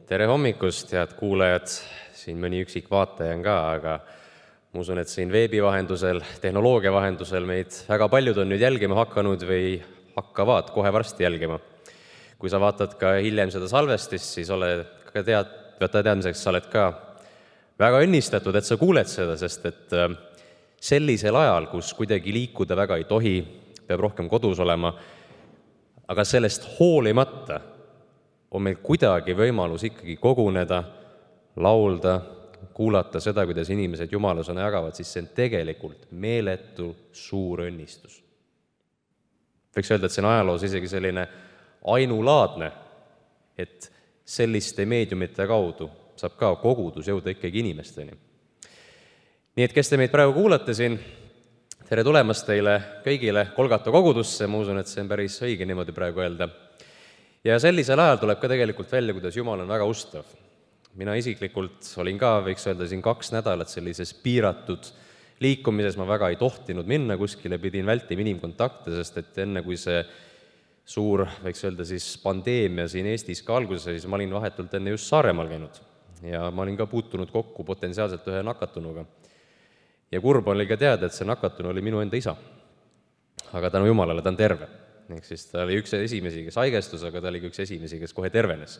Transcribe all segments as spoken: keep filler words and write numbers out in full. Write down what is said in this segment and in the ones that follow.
Tere hommikust, head kuulajad, siin mõni üksik vaataja on ka, aga ma usun, et siin veebi vahendusel, tehnoloogia vahendusel meid väga paljud on nüüd jälgima hakanud või hakkavad kohe varsti jälgima. Kui sa vaatad ka hiljem seda salvestist, siis oled ka tead, võtta teadmiseks, sa oled ka väga õnnistatud, et sa kuuled seda, sest et sellisel ajal, kus kuidagi liikuda väga ei tohi, peab rohkem kodus olema, aga sellest hoolimata on meil kuidagi võimalus ikkagi koguneda, laulda, kuulata seda, kuidas inimesed Jumala sõna jagavad, siis see on tegelikult meeletu suur õnnistus. Võiks öelda, et see on ajaloos isegi selline ainulaadne, et selliste meediumite kaudu saab ka kogudus jõuda ikkagi inimesteni. Nii et kes te meid praegu kuulate siin, tere tulemast teile kõigile Kolgata kogudusse, ma usun, et see on päris õige niimoodi praegu öelda. Ja sellisel ajal tuleb ka tegelikult välja, kuidas Jumal on väga ustav. Mina isiklikult olin ka, võiks öelda, siin kaks nädalat sellises piiratud liikumises, ma väga ei tohtinud minna kuskile, pidin vältima inimkontakte, sest et enne kui see suur, võiks öelda siis pandeemia siin Eestis ka alguses, siis ma olin vahetult enne just Saaremaal käinud ja ma olin ka puutunud kokku potentsiaalselt ühe nakatunuga. Ja kurb oli ka teada, et see nakatunu oli minu enda isa. Aga tänu Jumalale ta on terve. Ehk siis ta oli üks esimesi, kes haigestus, aga ta oli üks esimesi, kes kohe tervenes.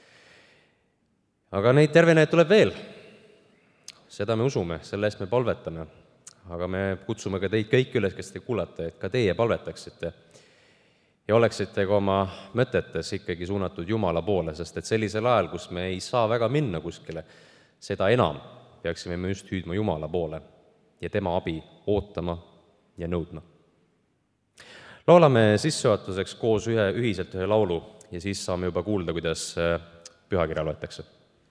Aga neid terveneid tuleb veel. Seda me usume, selle eest me palvetame. Aga me kutsume ka teid kõik üles, kes te kuulate, et ka teie palvetaksite ja oleksite ka oma mõtetes ikkagi suunatud Jumala poole, sest et sellisel ajal, kus me ei saa väga minna kuskile, seda enam peaksime me just hüüdma Jumala poole ja tema abi ootama ja nõudma. Laulame sissejuhatuseks koos ühe, ühiselt ühe laulu ja siis saame juba kuulda, kuidas pühakirja loetakse.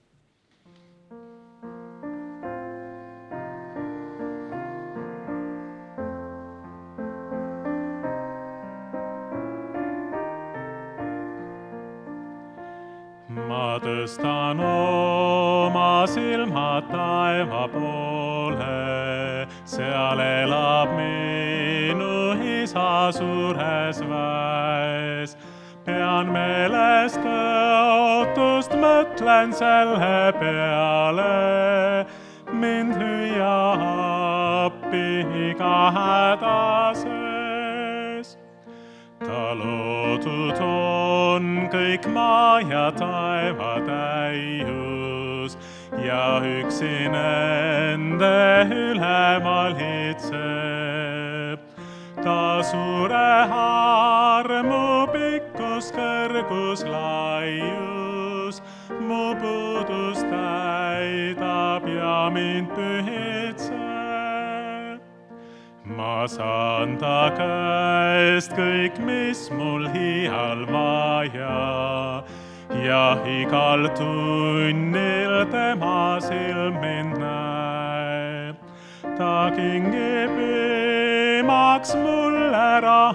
Ma tõstan oma silmad taeva poole, seal elab minu isa suures väes. Pean meeles tõotust, mõtlen selle peale, mind hüüa appi iga häda sees. Ta loodud on kõik maa ja taeva täius ja üksi nende üle valitseb. Ta suure armu pikkus, kõrgus, laius, mu puudus täidab ja mind pühitseb. Ma saan ta käest kõik, mis mul hial vaja ja igal tunnil tema silm mind näeb. Ta kingib imaks mulle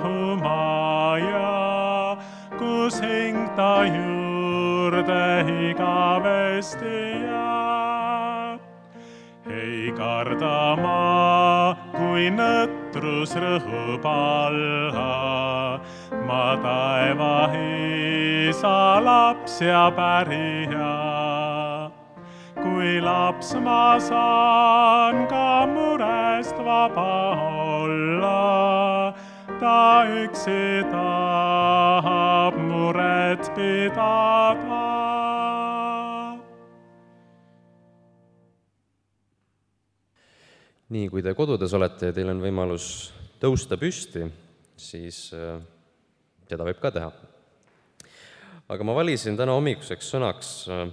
rahumaja, kus hing ta juurde igavesti jääb. Ei karda ma, kui nõtrus rõhub alla, ma taeva isa laps ja pärija. Kui laps ma saan ka murest vaba olla, ta üksi tahab muret pidada. Nii, kui te kodudes olete ja teil on võimalus tõusta püsti, siis seda võib ka teha. Aga ma valisin täna hommikuseks sõnaks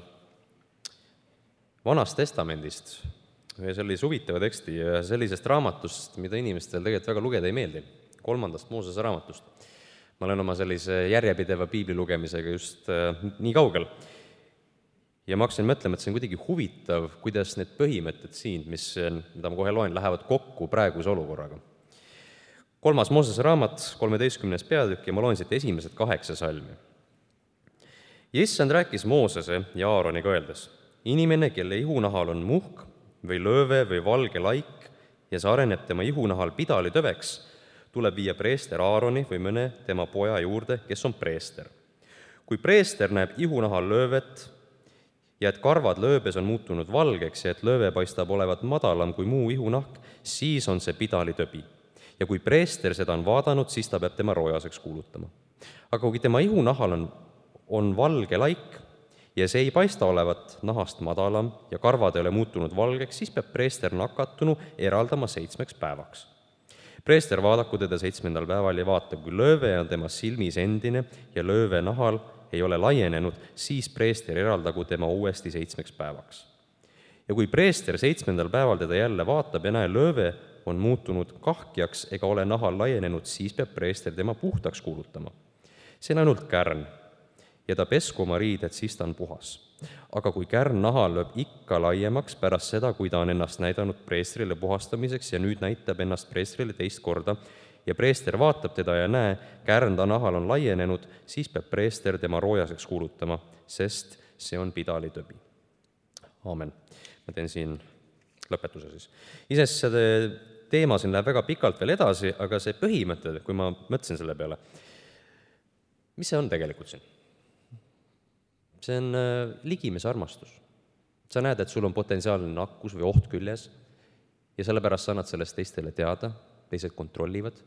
Vanast testamendist, ühe sellise huvitava teksti ja sellisest raamatust, mida inimestel tegelikult väga lugeda ei meeldi, kolmandast Moosese raamatust. Ma olen oma sellise järjepideva piibli lugemisega just nii kaugel. Ja ma hakkasin mõtlema, et see on kuidagi huvitav, kuidas need põhimõtted siin, mis, mida ma kohe loen, lähevad kokku praeguse olukorraga. Kolmas Moosese raamat, kolmeteistkümnes peatükk ja ma loen siit esimesed kaheksa salmi. Ja issand rääkis Moosese ja Aaroniga öeldes: inimene, kelle ihunahal on muhk või lööve või valge laik ja see areneb tema ihunahal pidalitõveks, tuleb viia preester Aaroni või mõne tema poja juurde, kes on preester. Kui preester näeb ihunahal löövet ja et karvad lööbes on muutunud valgeks ja et lööve paistab olevat madalam kui muu ihunahk, siis on see pidalitöbi. Ja kui preester seda on vaadanud, siis ta peab tema roojaseks kuulutama. Aga kui tema ihunahal on, on valge laik ja see ei paista olevat nahast madalam ja karvad ei ole muutunud valgeks, siis peab preester nakatunu eraldama seitsmeks päevaks. Preester vaadaku teda seitsmendal päeval ja vaata, kui lööve on tema silmis endine ja lööve nahal ei ole laienenud, siis preester eraldagu tema uuesti seitsmeks päevaks. Ja kui preester seitsmendal päeval teda jälle vaatab ja näe, lööve on muutunud kahkjaks ega ole nahal laienenud, siis peab preester tema puhtaks kuulutama. See on ainult kärn ja ta pesku oma riided, siis ta on puhas. Aga kui kärn nahal lööb ikka laiemaks pärast seda, kui ta on ennast näidanud preestrile puhastamiseks ja nüüd näitab ennast preestrile teist korda, ja preester vaatab teda ja näe, kärn ta nahal on laienenud, siis peab preester tema roojaseks kuulutama, sest see on pidalitöbi. Aamen. Ma teen siin lõpetuse siis. Ises see teema siin läheb väga pikalt veel edasi, aga see põhimõte, kui ma mõtlesin selle peale, mis see on tegelikult siin? See on ligimese armastus. Sa näed, et sul on potentsiaalne nakkus või oht küljes ja sellepärast sa annad sellest teistele teada, teised kontrollivad.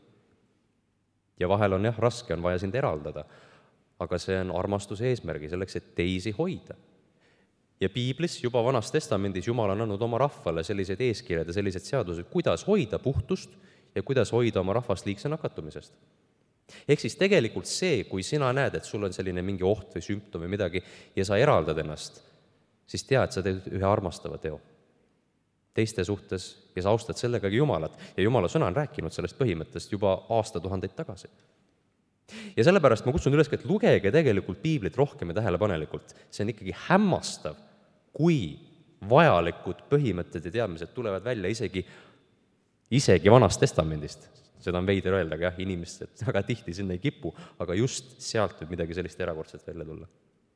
Ja vahel on jah, raske on vaja sind eraldada, aga see on armastuse eesmärgi selleks, et teisi hoida. Ja piiblis juba Vanas Testamendis Jumal on andnud oma rahvale sellised eeskirjad ja sellised seadused, kuidas hoida puhtust ja kuidas hoida oma rahvast liigse nakatumisest. Ehk siis tegelikult see, kui sina näed, et sul on selline mingi oht või sümptom või midagi ja sa eraldad ennast, siis tea, et sa teed ühe armastava teo teiste suhtes ja sa austad sellegagi Jumalat. Ja Jumala sõna on rääkinud sellest põhimõttest juba aastatuhandeid tagasi. Ja sellepärast ma kutsun üles, et lugege tegelikult piiblit rohkem ja tähelepanelikult. See on ikkagi hämmastav, kui vajalikud põhimõtted ja teadmised tulevad välja isegi, isegi Vanast Testamendist. Seda on veider öelda, aga jah, inimesed väga tihti sinna ei kipu, aga just sealt võib midagi sellist erakordset välja tulla.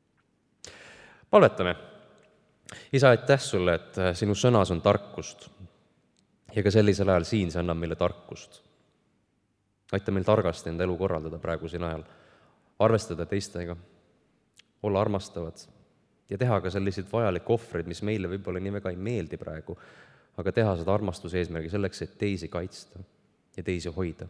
Palvetame. Isa, aitäh sulle, et sinu sõnas on tarkust ja ka sellisel ajal siin see annab meile tarkust. Aita meil targasti enda elu korraldada praegu siin ajal, arvestada teistega, olla armastavad ja teha ka selliseid vajalikke ohvreid, mis meile võib-olla nii väga ei meeldi praegu, aga teha seda armastuse eesmärgi selleks, et teisi kaitsta ja teisi hoida.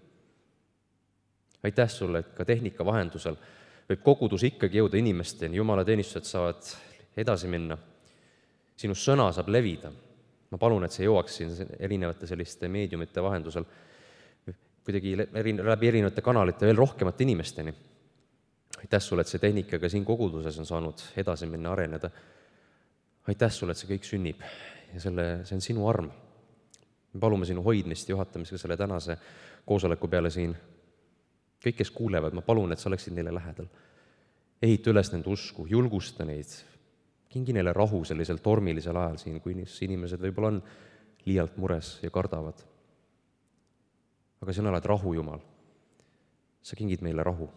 Aitäh sulle, et ka tehnika vahendusel võib kogudus ikkagi jõuda inimesteni, Jumala teenistused saavad edasi minna. Sinu sõna saab levida. Ma palun, et see jõuaks siin erinevate selliste meediumite vahendusel kuidagi läbi erinevate kanalite veel rohkemate inimesteni. Aitäh sulle, et see tehnika ka siin koguduses on saanud edasi minna, areneda. Aitäh sulle, et see kõik sünnib ja selle, see on sinu arm. Me palume sinu hoidmist ja juhatamist ka selle tänase koosoleku peale siin. Kõik, kes kuulevad, ma palun, et sa oleksid neile lähedal. Ehita üles nende usku, julgusta neid, kingi neile rahu sellisel tormilisel ajal siin, kui inimesed võib-olla on liialt mures ja kardavad. Aga sina oled rahu, Jumal. Sa kingid meile rahu,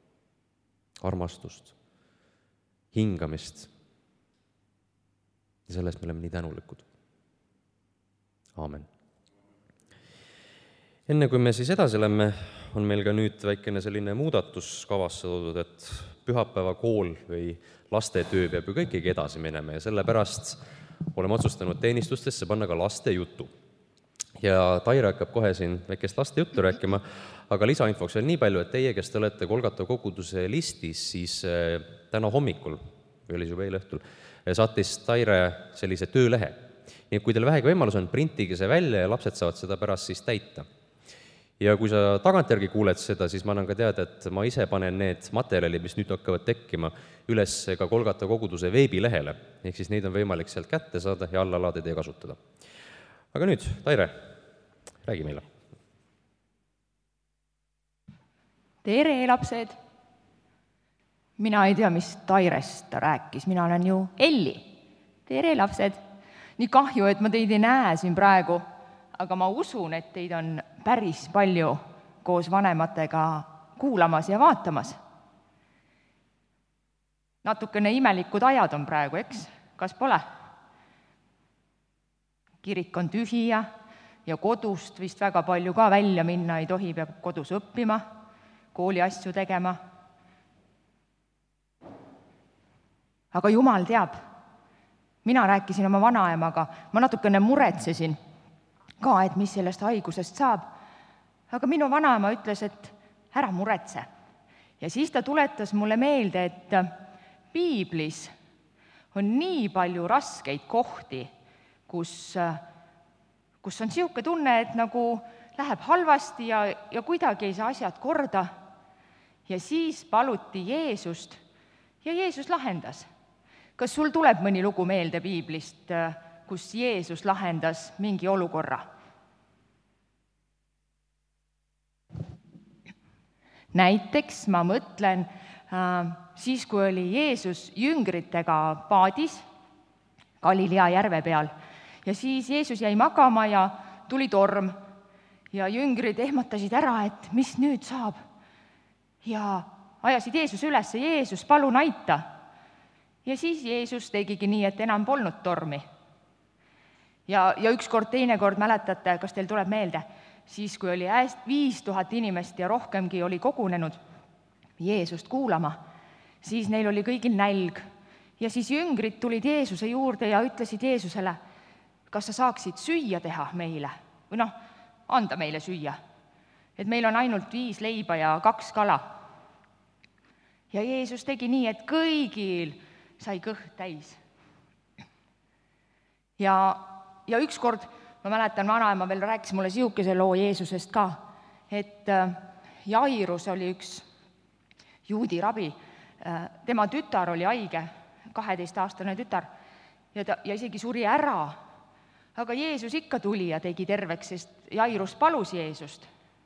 armastust, hingamist ja sellest me oleme nii tänulikud. Aamen. Enne kui me siis edasi lämme, on meil ka nüüd väikene selline muudatus kavasse toodud, et pühapäeva kool või lastetöö peab ju kõikigi edasi minema ja sellepärast oleme otsustanud teenistustesse panna ka laste jutu. Ja Taira hakkab kohe siin väikest laste juttu rääkima, aga lisainfoks on nii palju, et teie, kes te olete Kolgata koguduse listis, siis täna hommikul, või oli juba eile õhtul, saatis Taire sellise töölehe. Nii et kui teil vähegi võimalus on, printige see välja ja lapsed saavad seda pärast siis täita. Ja kui sa tagantjärgi kuuled seda, siis ma annan ka teada, et ma ise panen need materjalid, mis nüüd hakkavad tekkima, üles ka Kolgata koguduse veebilehele. Ehk siis neid on võimalik sealt kätte saada ja alla laadida ja kasutada. Aga nüüd, Taire, räägi meile. Tere, lapsed! Mina ei tea, mis Tairest ta rääkis. Mina olen ju Elli. Tere, lapsed! Nii kahju, et ma teid ei näe siin praegu, aga ma usun, et teid on päris palju koos vanematega kuulamas ja vaatamas. Natukene imelikud ajad on praegu, eks? Kas pole? Kirik on tühja ja kodust vist väga palju ka välja minna ei tohi, peab kodus õppima, kooli asju tegema. Aga Jumal teab, mina rääkisin oma vanaemaga, ma natukene muretsesin ka, et mis sellest haigusest saab. Aga minu vanaema ütles, et ära muretse. Ja siis ta tuletas mulle meelde, et piiblis on nii palju raskeid kohti, kus, kus on siuke tunne, et nagu läheb halvasti ja, ja kuidagi ei saa asjad korda. Ja siis paluti Jeesust ja Jeesus lahendas. Kas sul tuleb mõni lugu meelde piiblist, kus Jeesus lahendas mingi olukorra? Näiteks ma mõtlen siis, kui oli Jeesus jüngritega paadis Galilea järve peal ja siis Jeesus jäi magama ja tuli torm ja jüngrid ehmatasid ära, et mis nüüd saab. Ja ajasid Jeesus üles, Jeesus, palun aita. Ja siis Jeesus tegigi nii, et enam polnud tormi. Ja, ja ükskord, teinekord mäletate, kas teil tuleb meelde, siis kui oli viis tuhat inimest ja rohkemgi oli kogunenud Jeesust kuulama, siis neil oli kõigil nälg. Ja siis jüngrid tulid Jeesuse juurde ja ütlesid Jeesusele, kas sa saaksid süüa teha meile? Või noh, anda meile süüa. Et meil on ainult viis leiba ja kaks kala. Ja Jeesus tegi nii, et kõigil sai kõht täis. Ja, ja ükskord, ma mäletan, vanaema veel rääkis mulle siukese loo Jeesusest ka, et Jairus oli üks juudi rabi, tema tütar oli haige, kaheteistaastane tütar, ja, ta, ja isegi suri ära. Aga Jeesus ikka tuli ja tegi terveks, sest Jairus palus Jeesust.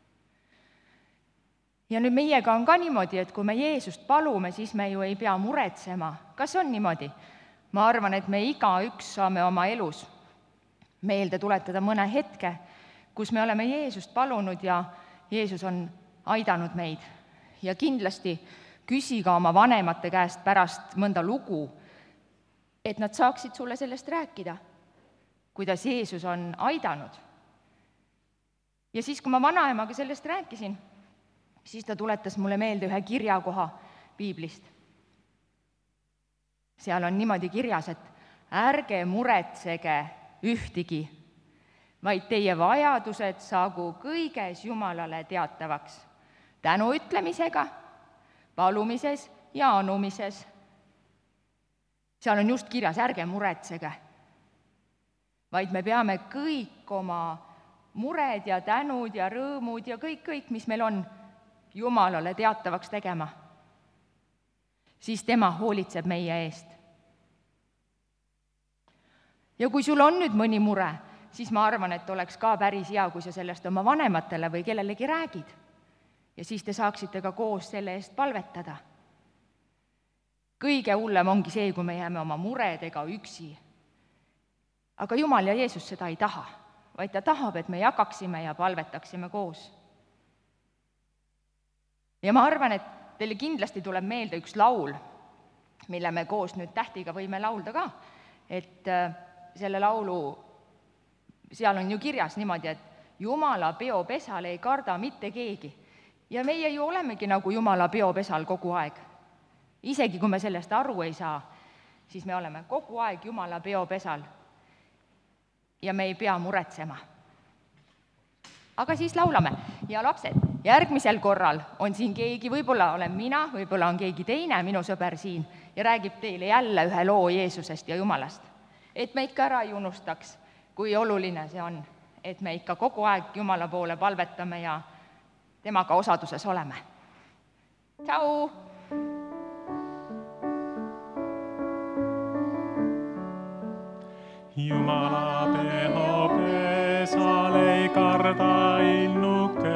Ja nüüd meiega on ka niimoodi, et kui me Jeesust palume, siis me ju ei pea muretsema. Kas on niimoodi? Ma arvan, et me igaüks saame oma elus meelde tuletada mõne hetke, kus me oleme Jeesust palunud ja Jeesus on aidanud meid. Ja kindlasti küsi ka oma vanemate käest pärast mõnda lugu, et nad saaksid sulle sellest rääkida, kuidas Jeesus on aidanud. Ja siis, kui ma vanaemaga sellest rääkisin, siis ta tuletas mulle meelde ühe kirjakoha piiblist. Seal on niimoodi kirjas, et ärge muretsege ühtigi, vaid teie vajadused saagu kõiges Jumalale teatavaks, tänu ütlemisega, palumises ja anumises. Seal on just kirjas, ärge muretsege, vaid me peame kõik oma mured ja tänud ja rõõmud ja kõik, kõik, mis meil on, Jumalale teatavaks tegema. Siis tema hoolitseb meie eest. Ja kui sul on nüüd mõni mure, siis ma arvan, et oleks ka päris hea, kui sa sellest oma vanematele või kellelegi räägid. Ja siis te saaksite ka koos selle eest palvetada. Kõige hullem ongi see, kui me jääme oma muredega üksi. Aga Jumal ja Jeesus seda ei taha, vaid ta tahab, et me jagaksime ja palvetaksime koos. Ja ma arvan, et teile kindlasti tuleb meelde üks laul, mille me koos nüüd tähtiga võime laulda ka, et selle laulu, seal on ju kirjas niimoodi, et Jumala peopesal ei karda mitte keegi. Ja meie ju olemegi nagu Jumala peopesal kogu aeg. Isegi kui me sellest aru ei saa, siis me oleme kogu aeg Jumala peopesal ja me ei pea muretsema. Aga siis laulame. Ja lapsed, järgmisel korral on siin keegi, võib-olla olen mina, võib-olla on keegi teine, minu sõber siin, ja räägib teile jälle ühe loo Jeesusest ja Jumalast. Et me ikka ära ei unustaks, kui oluline see on, et me ikka kogu aeg Jumala poole palvetame ja temaga osaduses oleme. Tšau! Jumala peopesal ei karda innuke,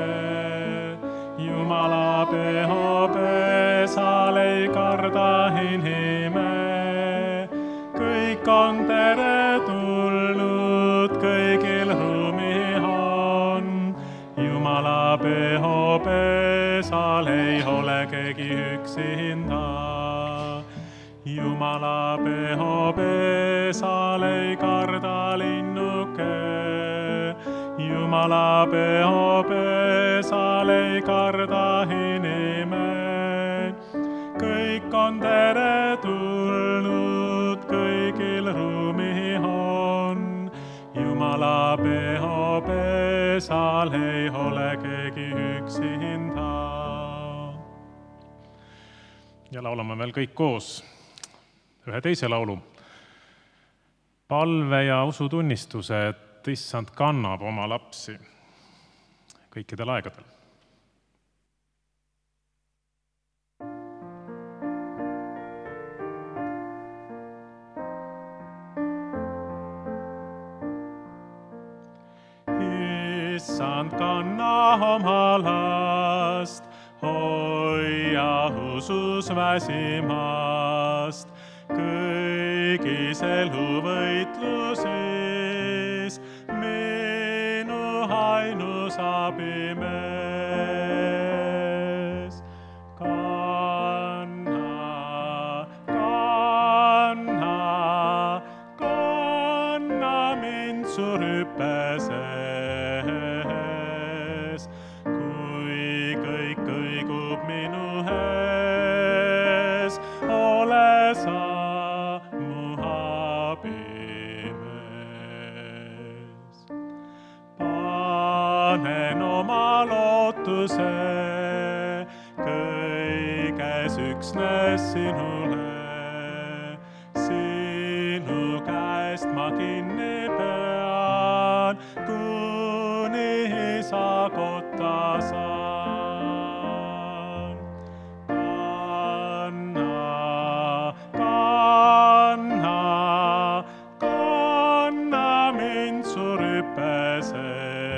Jumala peopesal ei karda inime. Kõik on teretulnud, kõigil ruumi on. Jumala peopesal ei ole keegi üksinda. Jumala peopesal ei karda linnuke, Jumala peopesal ei karda inime. Kõik on teretulnud, kõigil ruumi Hobe, seal ei ole keegi üksinda. Ja laulame veel kõik koos ühe teise laulu. Palve ja usutunnistuse, et Issand kannab oma lapsi kõikidel aegadel. Issand kanna oma last, hoia usus väsimast, kõigis eluvõitlusis, minu ainus abimees. Kanna, kanna, kanna mind su rüpeses, kui kõik kõigub minu ees, ole sa panen oma lootuse kõiges üksnes sinule. Sinu käest ma kinni pean, kuni sa kotta saan. Kanna, kanna, kanna mind su rüpese.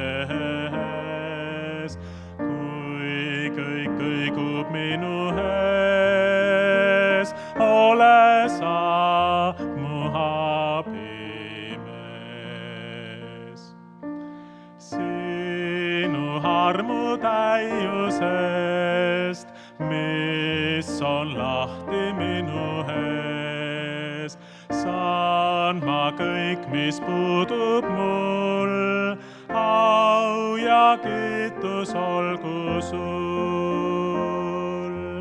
Kõigub minu ees, ole sa mu abimees. Sinu armu täiusest, mis on lahti minu ees, saan ma kõik, mis puudub mul, au ja kiitus olgu sul.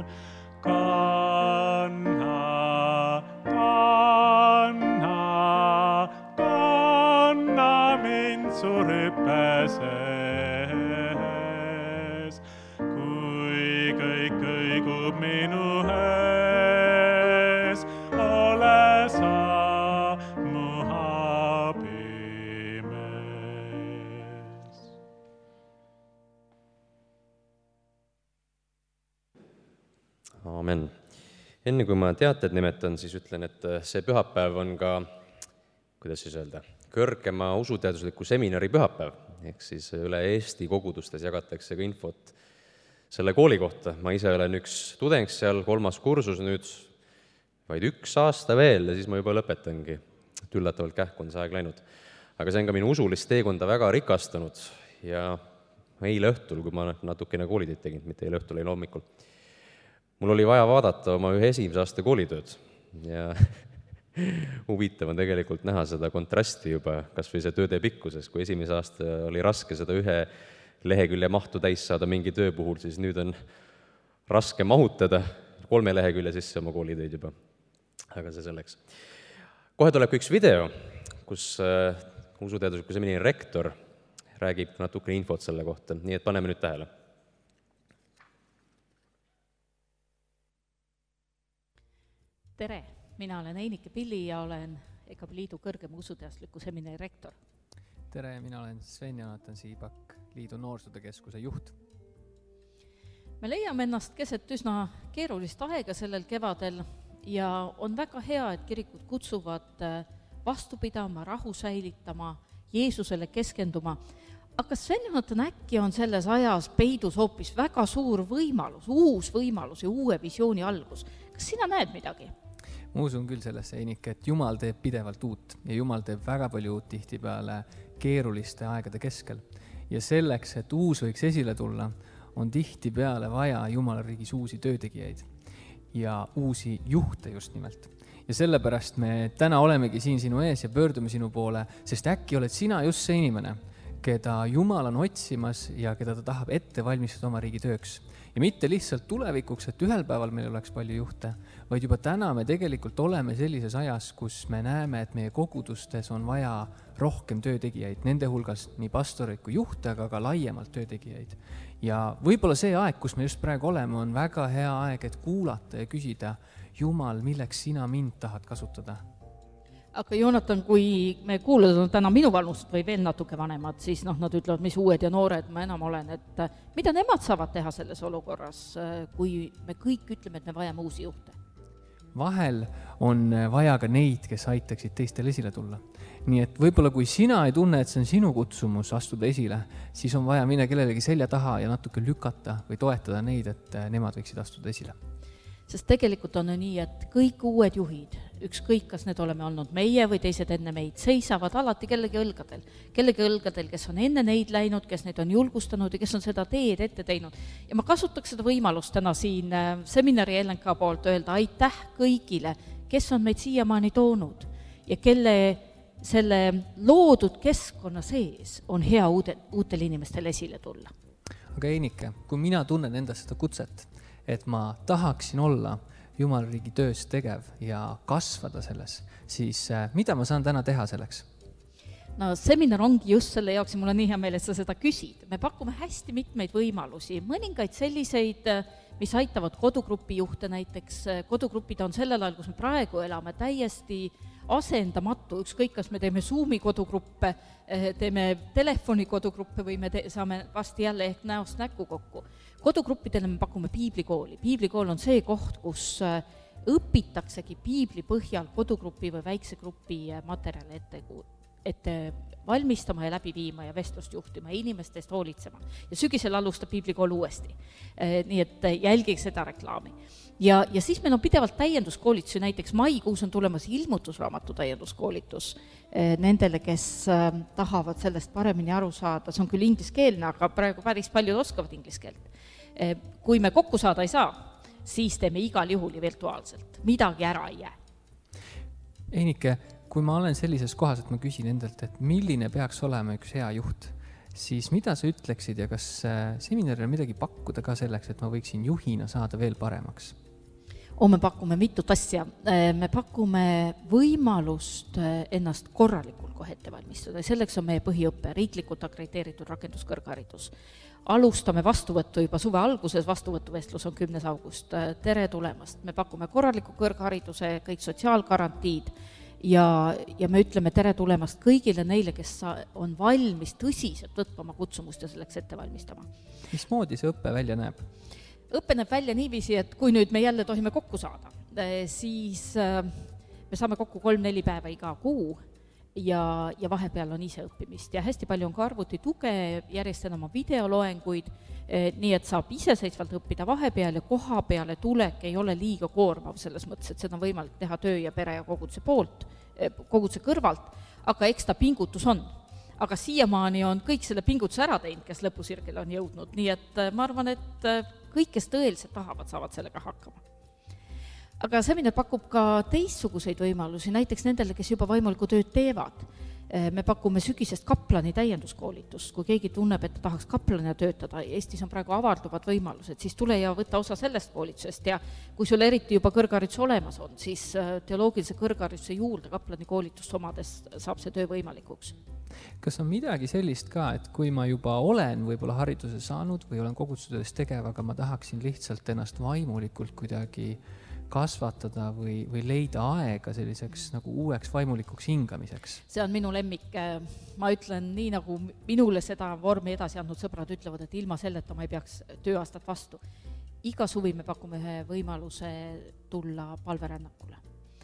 Kanna, kanna, kanna mind su rüpeses, kui kõik kõigub minu ees, ole sa mu abimees. Aamen. Enne kui ma teated nimetan, siis ütlen, et see pühapäev on ka, kuidas siis öelda, kõrgema usuteadusliku seminari pühapäev, ehk siis üle Eesti kogudustes jagatakse ka infot selle kooli kohta. Ma ise olen üks tudeng seal, kolmas kursus nüüd, vaid üks aasta veel ja siis ma juba lõpetangi. Üllatavalt kähku on see aeg läinud. Aga see on ka minu usulist teekonda väga rikastanud ja eile õhtul, kui ma natukene koolitööd tegin, mitte eile õhtul, eile hommikul, mul oli vaja vaadata oma ühe esimese aasta koolitööd ja huvitav on tegelikult näha seda kontrasti juba, kas või see tööde pikkuses, kui esimese aasta oli raske seda ühe lehekülje mahtu täis saada mingi töö puhul, siis nüüd on raske mahutada kolme lehekülje sisse oma koolitööd juba. Aga see selleks. Kohe tuleb üks video, kus usuteadusliku seminari rektor räägib natuke infot selle kohta, nii et paneme nüüd tähele. Tere, mina olen Einike Pilli ja olen E K P liidu kõrgema usuteadusliku seminari rektor. Tere, mina olen Sven Jonatan Siibak, liidu noorsootöökeskuse juht. Me leiame ennast keset üsna keerulist aega sellel kevadel ja on väga hea, et kirikud kutsuvad vastu pidama, rahu säilitama, Jeesusele keskenduma. Aga Sven Jonatan, äkki on selles ajas peidus hoopis väga suur võimalus, uus võimalus ja uue visiooni algus. Kas sina näed midagi? Ma usun küll sellesse, Einike, et Jumal teeb pidevalt uut ja Jumal teeb väga palju uut tihtipeale keeruliste aegade keskel. Ja selleks, et uus võiks esile tulla, on tihtipeale vaja Jumala riigis uusi töötegijaid ja uusi juhte just nimelt. Ja sellepärast me täna olemegi siin sinu ees ja pöördume sinu poole, sest äkki oled sina just see inimene, keda Jumal on otsimas ja keda ta tahab ette valmistada oma riigi tööks. Ja mitte lihtsalt tulevikuks, et ühel päeval meil oleks palju juhte, vaid juba täna me tegelikult oleme sellises ajas, kus me näeme, et meie kogudustes on vaja rohkem töötegijaid, nende hulgas nii pastoreid kui juhte, aga ka laiemalt töötegijaid. Ja võib-olla see aeg, kus me just praegu oleme, on väga hea aeg, et kuulata ja küsida, Jumal, milleks sina mind tahad kasutada? Aga Joonatan, kui me kuulad on täna minu vanust või veel natuke vanemad, siis noh, nad ütlevad, mis uued ja noored ma enam olen, et mida nemad saavad teha selles olukorras, kui me kõik ütleme, et me vajame uusi juhte? Vahel on vaja ka neid, kes aitaksid teistel esile tulla. Nii et võib-olla kui sina ei tunne, et see on sinu kutsumus astuda esile, siis on vaja minna kellelegi selja taha ja natuke lükata või toetada neid, et nemad võiksid astuda esile. Sest tegelikult on nii, et kõik uued juhid, ükskõik kas need oleme olnud meie või teised enne meid, seisavad alati kellegi õlgadel. Kellegi õlgadel, kes on enne neid läinud, kes neid on julgustanud ja kes on seda teed ette teinud. Ja ma kasutaks seda võimalust täna siin seminari L N K poolt öelda aitäh kõigile, kes on meid siiamaani toonud ja kelle selle loodud keskkonna sees on hea uude, uutel inimestel esile tulla. Aga Einike, kui mina tunnen endast seda kutset, et ma tahaksin olla Jumala riigi töös tegev ja kasvada selles, siis mida ma saan täna teha selleks? No seminar ongi just selle jaoks ja mul on nii hea meel, et sa seda küsid. Me pakume hästi mitmeid võimalusi, mõningaid selliseid, mis aitavad kodugrupi juhte näiteks. Kodugrupid on sellel ajal, kus me praegu elame, täiesti asendamatu, ükskõik kas me teeme Zoomi kodugruppe, teeme telefoni kodugruppe või me te- saame vast jälle ehk näost näkku kokku. Kodugruppidele me pakume piiblikooli. Piiblikool on see koht, kus õpitaksegi piibli põhjal kodugrupi või väikse grupi materjale ette, ette valmistama ja läbi viima ja vestlust juhtima ja inimestest hoolitsema. Ja sügisel alustab piiblikool uuesti. Nii et jälgige seda reklaami. Ja, ja siis meil on pidevalt täienduskoolitusi, näiteks maikuus on tulemas ilmutusraamatu täienduskoolitus nendele, kes tahavad sellest paremini aru saada. See on küll ingliskeelne, aga praegu päris paljud oskavad ingliskeelt. Kui me kokku saada ei saa, siis teeme igal juhul virtuaalselt. Midagi ära ei jää. Einike, kui ma olen sellises kohas, et ma küsin endalt, et milline peaks olema üks hea juht, siis mida sa ütleksid ja kas seminaril midagi pakkuda ka selleks, et ma võiksin juhina saada veel paremaks? O, me pakume mitut asja. Me pakume võimalust ennast korralikul kohe ette valmistada. Selleks on meie põhiõppe, riiklikult akrediteeritud rakenduskõrgharidus. Alustame vastuvõttu juba suve alguses, vastuvõtuvestlus on kümnes august. Tere tulemast. Me pakume korraliku kõrghariduse, kõik sotsiaalgarantiid ja, ja me ütleme tere tulemast kõigile neile, kes on valmis tõsiselt võtma oma kutsumust ja selleks ette valmistama. Mismoodi see õppe välja näeb? Õppe näeb välja niiviisi, et kui nüüd me jälle tohime kokku saada, siis me saame kokku kolm-neli päeva iga kuu ja, ja vahepeal on ise õppimist. Ja hästi palju on ka arvuti tuge, järjest enam videoloenguid, nii et saab iseseisvalt õppida vahepeal ja koha peale tulek ei ole liiga koormav selles mõttes, et seda on võimalik teha töö ja pere ja koguduse poolt, koguduse kõrvalt, aga eks ta pingutus on. Aga siiamaani on kõik selle pingutuse ära teinud, kes lõpusirgele on jõudnud, nii et ma arvan, et kõik, kes tõeliselt tahavad, saavad sellega hakkama. Aga seminar pakub ka teistsuguseid võimalusi, näiteks nendele, kes juba vaimuliku tööd teevad. Me pakume sügisest kaplani täienduskoolitust, kui keegi tunneb, et ta tahaks kaplanina töötada, Eestis on praegu avarduvad võimalused, siis tule ja võtta osa sellest koolitusest ja kui sul eriti juba kõrgharidus olemas on, siis teoloogilise kõrghariduse juurde kaplani koolitust omades saab see töö võimalikuks. Kas on midagi sellist ka, et kui ma juba olen võib-olla hariduse saanud või olen kogudustöös tegev, aga ma tahaksin lihtsalt ennast vaimulikult kuidagi kasvatada või, või leida aega selliseks nagu uueks vaimulikuks hingamiseks? See on minu lemmik. Ma ütlen nii, nagu minule seda vormi edasi andnud sõbrad ütlevad, et ilma selleta ma ei peaks tööaastat vastu. Iga suvi me pakume ühe võimaluse tulla palverännakule.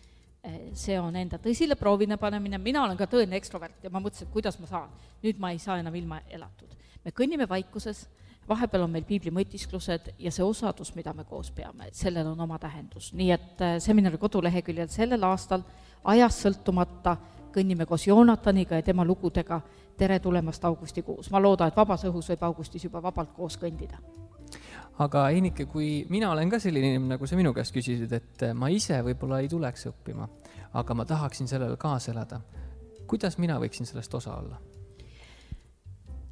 See on enda tõsile proovine panemine. Mina olen ka tõeline ekstrovert ja ma mõtlesin, et kuidas ma saan. Nüüd ma ei saa enam ilma elatud. Me kõnnime vaikuses, vahepeal on meil piibli mõtisklused ja see osadus, mida me koos peame, sellel on oma tähendus. Nii et seminari koduleheküljel sellel aastal ajast sõltumata kõnnime koos Joonataniga ja tema lugudega tere tulemast augustikuus. Ma loodan, et vabas õhus võib augustis juba vabalt koos kõndida. Aga Einike, kui mina olen ka selline inimene, nagu sa minu käest küsisid, et ma ise võib-olla ei tuleks õppima, aga ma tahaksin sellele kaasa elada. Kuidas mina võiksin sellest osa olla?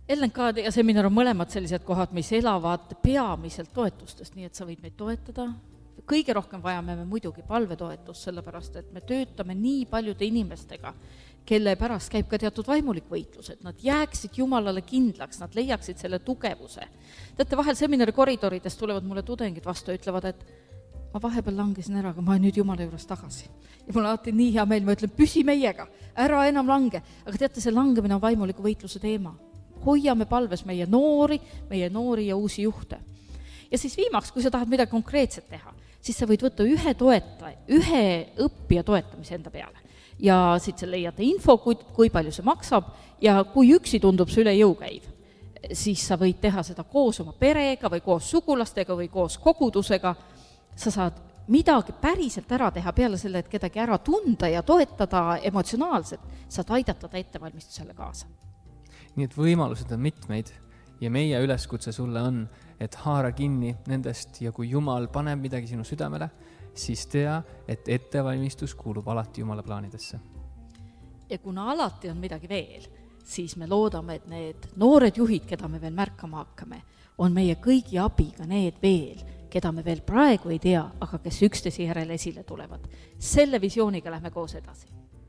L N K ja seminar on mõlemad sellised kohad, mis elavad peamiselt toetustest, nii et sa võid meid toetada. Kõige rohkem vajame me muidugi palvetoetust, sellepärast et me töötame nii paljude inimestega, kelle pärast käib ka teatud vaimulik võitlus, et nad jääksid Jumalale kindlaks, nad leiaksid selle tugevuse. Teate, vahel seminari koridorides tulevad mulle tudengid vastu ja ütlevad, et ma vahepeal langesin ära, aga ma olen nüüd Jumala juures tagasi. Ja mul on alati nii hea meel, ma ütlen, püsi meiega, ära enam lange. Aga teate, see langemine on vaimuliku võitluse teema. Hoiame palves meie noori, meie noori ja uusi juhte. Ja siis viimaks, kui sa tahad midagi konkreetset teha, siis sa võid võtta ühe toeta, ühe õppija toetamise enda peale. Ja siit sa leiate info, kui, kui palju see maksab ja kui üksi tundub see üle jõu käiv, siis sa võid teha seda koos oma perega või koos sugulastega või koos kogudusega. Sa saad midagi päriselt ära teha peale selle, et kedagi ära tunda ja toetada emotsionaalselt, saad aidata ta ettevalmistusele kaasa. Nii et võimalused on mitmeid ja meie üleskutse sulle on, et haara kinni nendest ja kui Jumal paneb midagi sinu südamele, siis tea, et ettevalmistus kuulub alati Jumala plaanidesse. Ja kuna alati on midagi veel, siis me loodame, et need noored juhid, keda me veel märkama hakkame, on meie kõigi abiga need veel, keda me veel praegu ei tea, aga kes üksteise järel esile tulevad. Selle visiooniga lähme koos edasi.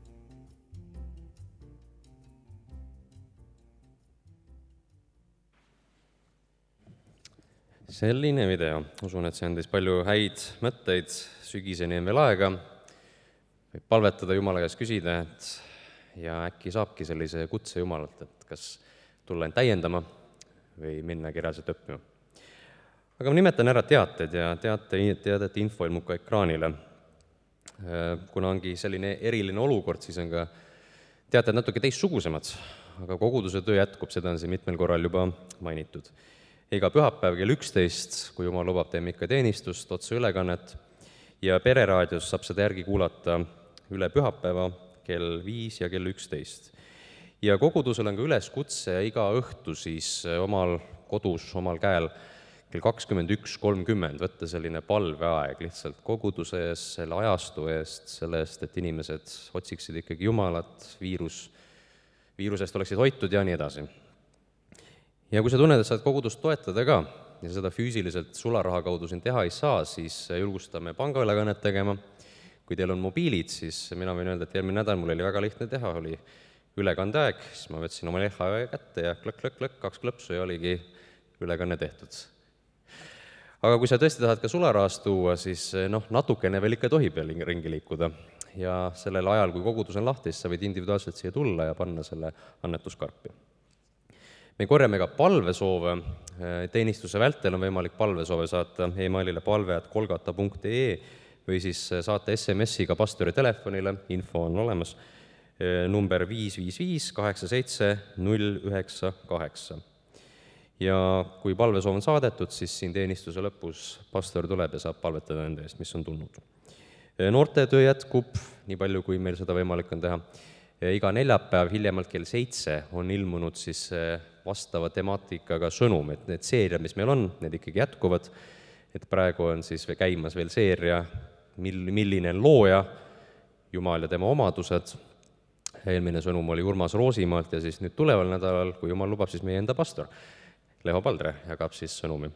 Selline video. Usun, et see andis palju häid mõtteid, sügiseni on veel aega. Võib palvetada Jumala käest küsida, et ja äkki saabki sellise kutse Jumalalt, et kas tulla end täiendama või minna kirjaselt õppima. Aga ma nimetan ära teated ja teate, teadete info ilmub ka ekraanile. Kuna ongi selline eriline olukord, siis on ka teated natuke teistsugusemad, aga koguduse töö jätkub, seda on siin mitmel korral juba mainitud. Iga pühapäev kell üksteist, kui Jumal lubab, teeme ikka teenistust, otse ülekannet ja Pereraadios saab seda järgi kuulata üle pühapäeva kell viis ja kell üksteist. Ja kogudusel on ka üleskutse iga õhtu siis omal kodus, omal käel kell kakskümmend üks kolmkümmend võtta selline palveaeg lihtsalt koguduse eest, selle ajastu eest, selle eest, et inimesed otsiksid ikkagi Jumalat, viirus, viirusest oleksid hoitud ja nii edasi. Ja kui sa tunned, et saad kogudust toetada ka ja seda füüsiliselt sularaha kaudu siin teha ei saa, siis julgustame pangaülekannet tegema. Kui teil on mobiilid, siis mina võin öelda, et eelmine nädal mul oli väga lihtne teha, oli ülekandeaeg, siis ma võtsin oma lehha kätte ja klõk, klõk, klõk, kaks klõpsu ja oligi ülekanne tehtud. Aga kui sa tõesti tahad ka sularahast tuua, siis noh, natukene veel ikka tohib veel ringi liikuda. Ja sellel ajal, kui kogudus on lahti, siis sa võid individuaalselt siia tulla ja panna selle annetuskarpi. Me korjame ka palvesoove, teenistuse vältel on võimalik palvesoove saata e-mailile palve at kolgata punkt ee või siis saata S M S-iga pastori telefonile, info on olemas, number viis viis viis kaheksa seitse null üheksa kaheksa. Ja kui palvesoov on saadetud, siis siin teenistuse lõpus pastor tuleb ja saab palvetada nende eest, mis on tulnud. Noorte töö jätkub, nii palju kui meil seda võimalik on teha. Iga neljapäev hiljemalt kell seitse on ilmunud siis vastava temaatikaga sõnum, et need seeriad, mis meil on, need ikkagi jätkuvad, et praegu on siis käimas veel seeria, milline on looja, Jumal ja tema omadused. Eelmine sõnum oli Urmas Roosimaalt ja siis nüüd tuleval nädalal, kui Jumal lubab, siis meie enda pastor Leho Paldre jagab siis sõnumi.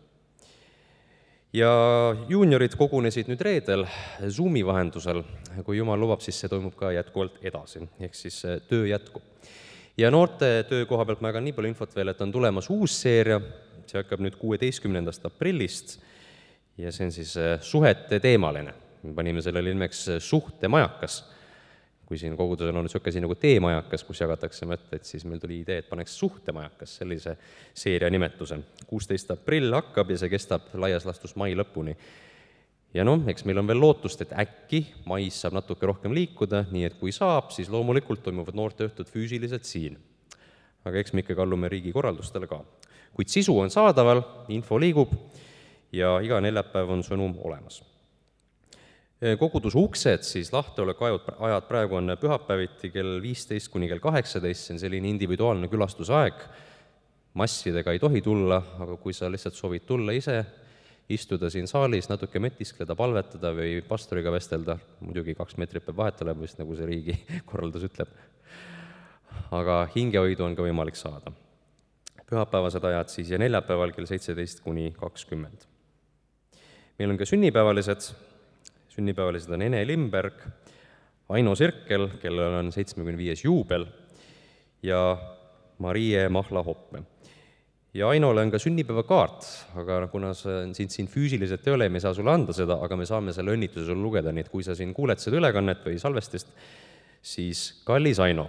Ja juuniorid kogunesid nüüd reedel Zoomi vahendusel, kui Jumal lubab, siis see toimub ka jätkuvalt edasi, ehk siis töö jätkub. Ja noorte töö koha pealt ma jagan nii palju infot veel, et on tulemas uus seeria, see hakkab nüüd kuueteistkümnendast aprillist ja see on siis suhete teemaline. Me panime sellele nimeks suhtemajakas. Kui siin kogudusel on niisugune asi nagu teemajakas, kus jagatakse mõtteid, siis meil tuli idee, et paneks suhtemajakas sellise seeria nimetuse. kuusteist aprill hakkab ja see kestab laias lastus mai lõpuni. Ja noh, eks meil on veel lootust, et äkki mais saab natuke rohkem liikuda, nii et kui saab, siis loomulikult toimuvad noorteõhtud füüsiliselt siin. Aga eks me ikka kallume riigi korraldustele ka. Kuid sisu on saadaval, info liigub ja iga neljapäev on sõnum olemas. Koguduse uksed, siis lahtiolek ajad praegu on pühapäeviti kell viisteist kuni kell kaheksateist, see on selline individuaalne külastusaeg. Massidega ei tohi tulla, aga kui sa lihtsalt soovid tulla ise, istuda siin saalis, natuke metiskleda, palvetada või pastoriga vestelda, muidugi kaks meetrit peab vahetama, vist nagu see riigi korraldus ütleb. Aga hingehoidu on ka võimalik saada. pühapäevased ajad siis ja neljapäeval kell seitseteist kuni kakskümmend. meil on ka sünnipäevalised, sünnipäevalised on Ene Limberg, Aino Sirkel, kellel on seitsmekümne viies juubel, ja Marie Mahla-Hoppe. Ja Ainole on ka sünnipäevakaart, aga kuna sa sind siin füüsiliselt ei ole, me ei saa sulle anda seda, aga me saame selle õnnitluse sulle lugeda, nii et kui sa siin kuuled seda ülekannet või salvestist, siis kallis Aino,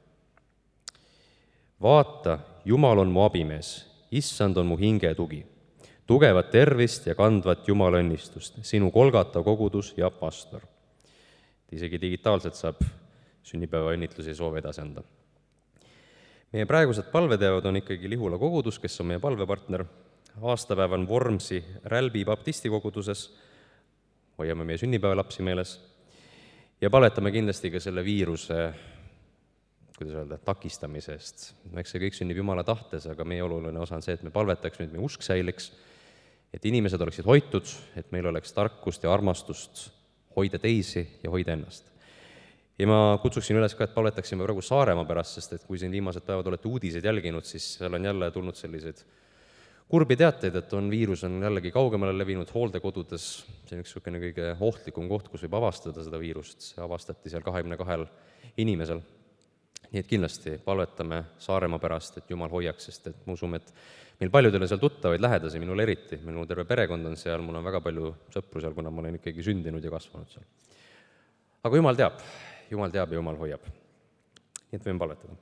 vaata, Jumal on mu abimees, issand on mu hinge tugi, tugevat tervist ja kandvat Jumala õnnistust, sinu Kolgata kogudus ja pastor. Isegi digitaalselt saab sünnipäeva õnnitlusi ja soove edasi anda. Meie praegused palveteod on ikkagi Lihula kogudus, kes on meie palvepartner. Aastapäev on Vormsi Rälbi baptisti koguduses, hoiame meie sünnipäevalapsi meeles ja palvetame kindlasti ka selle viiruse, kuidas öelda, takistamise eest. Eks see kõik sünnib Jumala tahtes, aga meie oluline osa on see, et me palvetaks nüüd, meie usk säiliks, et inimesed oleksid hoitud, et meil oleks tarkust ja armastust hoida teisi ja hoida ennast. Ja ma kutsuksin üles ka, et palvetaksime praegu Saaremaa pärast, sest et kui siin viimased päevad olete uudiseid jälginud, siis seal on jälle tulnud selliseid kurbi teateid, et on viirus on jällegi kaugemale levinud hooldekodudes. See on üks niisugune kõige ohtlikum koht, kus võib avastada seda viirust. See avastati seal kahekümne kahel inimesel. Nii et kindlasti palvetame Saaremaa pärast, et Jumal hoiaks, sest et ma usume, et meil paljudel on seal tuttavaid lähedasi, minul eriti. Minu terve perekond on seal, mul on väga palju sõpru seal, kuna ma olen ikkagi sündinud ja kasvanud seal. Aga Jumal teab, Jumal teab ja Jumal hoiab. Nii et võime palvetada.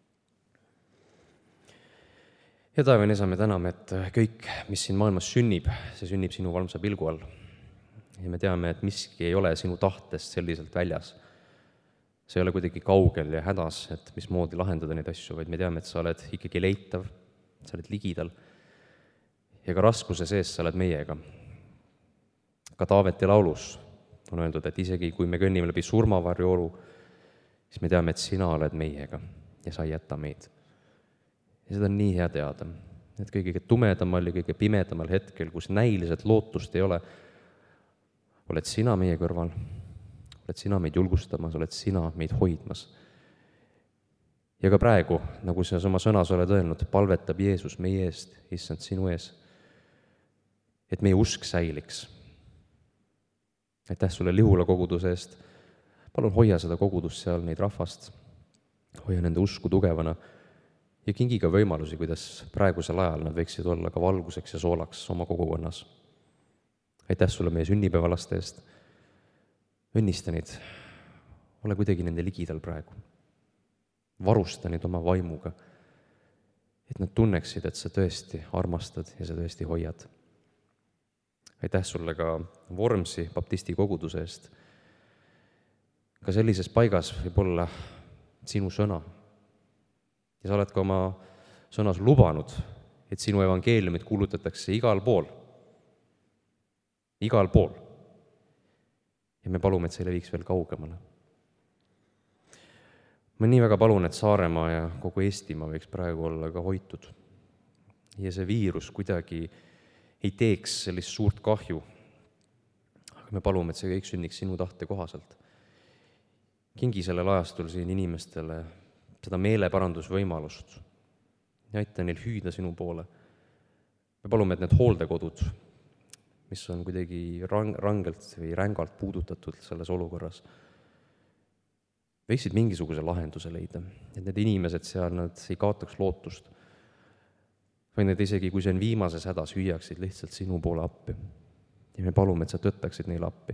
Ja taevane Isa, me täname, et kõik, mis siin maailmas sünnib, see sünnib sinu valmsa pilgu all. Ja me teame, et miski ei ole sinu tahtest selliselt väljas. See ei ole kuidagi kaugel ja hädas, et mismoodi lahendada neid asju, vaid me teame, et sa oled ikkagi leitav, sa oled ligidal ja ka raskuse sees sa oled meiega. Ka Taaveti laulus on öeldud, et isegi kui me kõnnime läbi surmavarjoolu, siis me teame, et sina oled meiega ja sa ei jäta meid. Ja seda on nii hea teada, et kõige tumedamal ja kõige pimedamal hetkel, kus näiliselt lootust ei ole, oled sina meie kõrval, oled sina meid julgustamas, oled sina meid hoidmas. Ja ka praegu, nagu sa oma sõnas oled öelnud, palvetab Jeesus meie eest, issand sinu ees, et meie usk säiliks. Aitäh sulle Lihula koguduse eest, palun hoia seda kogudust seal, neid rahvast, hoia nende usku tugevana ja kingi ka võimalusi, kuidas praegusel ajal nad võiksid olla ka valguseks ja soolaks oma kogukonnas. Aitäh sulle meie sünnipäevalaste eest, õnnista neid, ole kuidagi nende ligidal praegu. Varusta neid oma vaimuga, et nad tunneksid, et sa tõesti armastad ja sa tõesti hoiad. Aitäh sulle ka Vormsi baptisti koguduse eest. Ka sellises paigas võib olla sinu sõna. Ja sa oled ka oma sõnas lubanud, et sinu evangeeliumit kuulutatakse igal pool. Igal pool. Ja me palume, et see leviks veel kaugemale. Ma nii väga palun, et Saaremaa ja kogu Eestimaa võiks praegu olla ka hoitud. Ja see viirus kuidagi ei teeks sellist suurt kahju. Aga me palume, et see kõik sünniks sinu tahte kohaselt. Kingi sellel ajastul siin inimestele seda meeleparandusvõimalust ja aita neil hüüda sinu poole. Me palume, et need hooldekodud, mis on kuidagi rang, rangelt või rängalt puudutatud selles olukorras, võiksid mingisuguse lahenduse leida, et need inimesed seal, nad ei kaotaks lootust, või need isegi, kui see on viimases hädas, hüüaksid lihtsalt sinu poole appi. Ja me palume, et sa tõttaksid neile appi.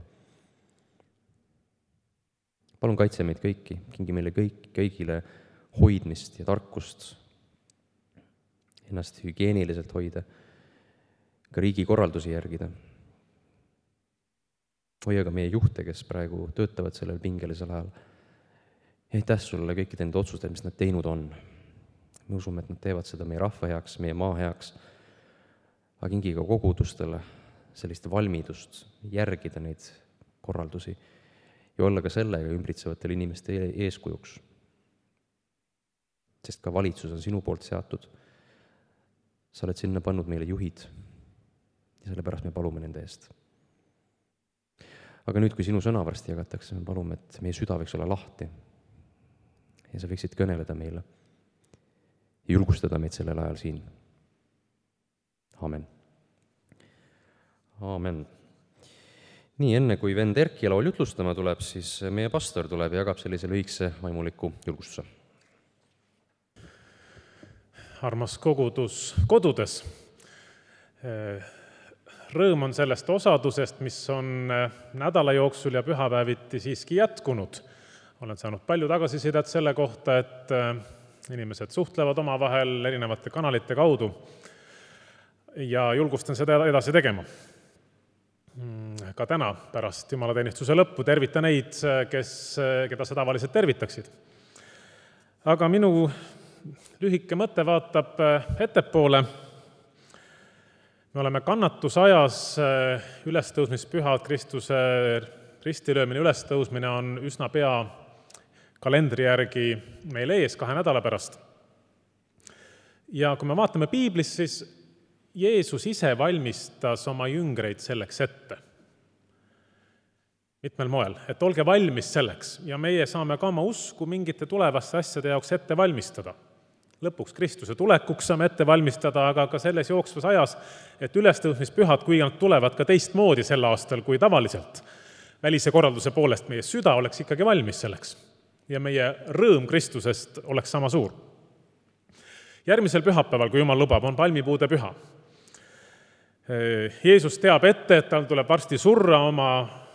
Palun kaitse meid kõiki, kingi meile kõik, kõigile hoidmist ja tarkust, ennast hügieeniliselt hoida, ka riigi korraldusi järgida. Hoia ka meie juhte, kes praegu töötavad sellel pingelisel ajal. Ja aitäh sulle kõikide nende otsused, mis nad teinud on. Me usume, et nad teevad seda meie rahva heaks, meie maa heaks, aga kingi ka kogudustele sellist valmidust järgida neid korraldusi ja olla ka sellega ümbritsevatele inimeste eeskujuks. Sest ka valitsus on sinu poolt seatud. Sa oled sinna pannud meile juhid ja sellepärast me palume nende eest. Aga nüüd, kui sinu sõna varsti jagatakse, me palume, et meie süda võiks olla lahti ja sa võiksid kõneleda meile. ja julgustada meid sellel ajal siin. Amen. Amen. Nii, enne kui vend Erki laul jutlustama tuleb, siis meie pastor tuleb ja jagab sellise lühikese vaimuliku julgustuse. Armas kogudus kodudes. Rõõm on sellest osadusest, mis on nädala jooksul ja pühapäeviti siiski jätkunud. Olen saanud palju tagasisidet selle kohta, et inimesed suhtlevad omavahel erinevate kanalite kaudu ja julgustan seda edasi tegema. Ka täna pärast jumalateenistuse lõppu tervita neid, kes, keda sa tavaliselt tervitaksid. Aga minu lühike mõte vaatab ettepoole. Me oleme kannatusajas, ülestõusmispühad, Kristuse ristilöömine, ülestõusmine on üsna pea kalendri järgi meil ees kahe nädala pärast. Ja kui me vaatame piiblis, siis Jeesus ise valmistas oma jüngreid selleks ette. Mitmel moel, et olge valmis selleks ja meie saame ka oma usku mingite tulevaste asjade jaoks ette valmistada. Lõpuks Kristuse tulekuks saame ette valmistada, aga ka selles jooksvas ajas, et ülestõusmispühad, kui nad tulevad ka teistmoodi sel aastal kui tavaliselt, välise korralduse poolest meie süda oleks ikkagi valmis selleks ja meie rõõm Kristusest oleks sama suur. Järgmisel pühapäeval, kui Jumal lubab, on palmipuude püha. Jeesus teab ette, et tal tuleb varsti surra oma,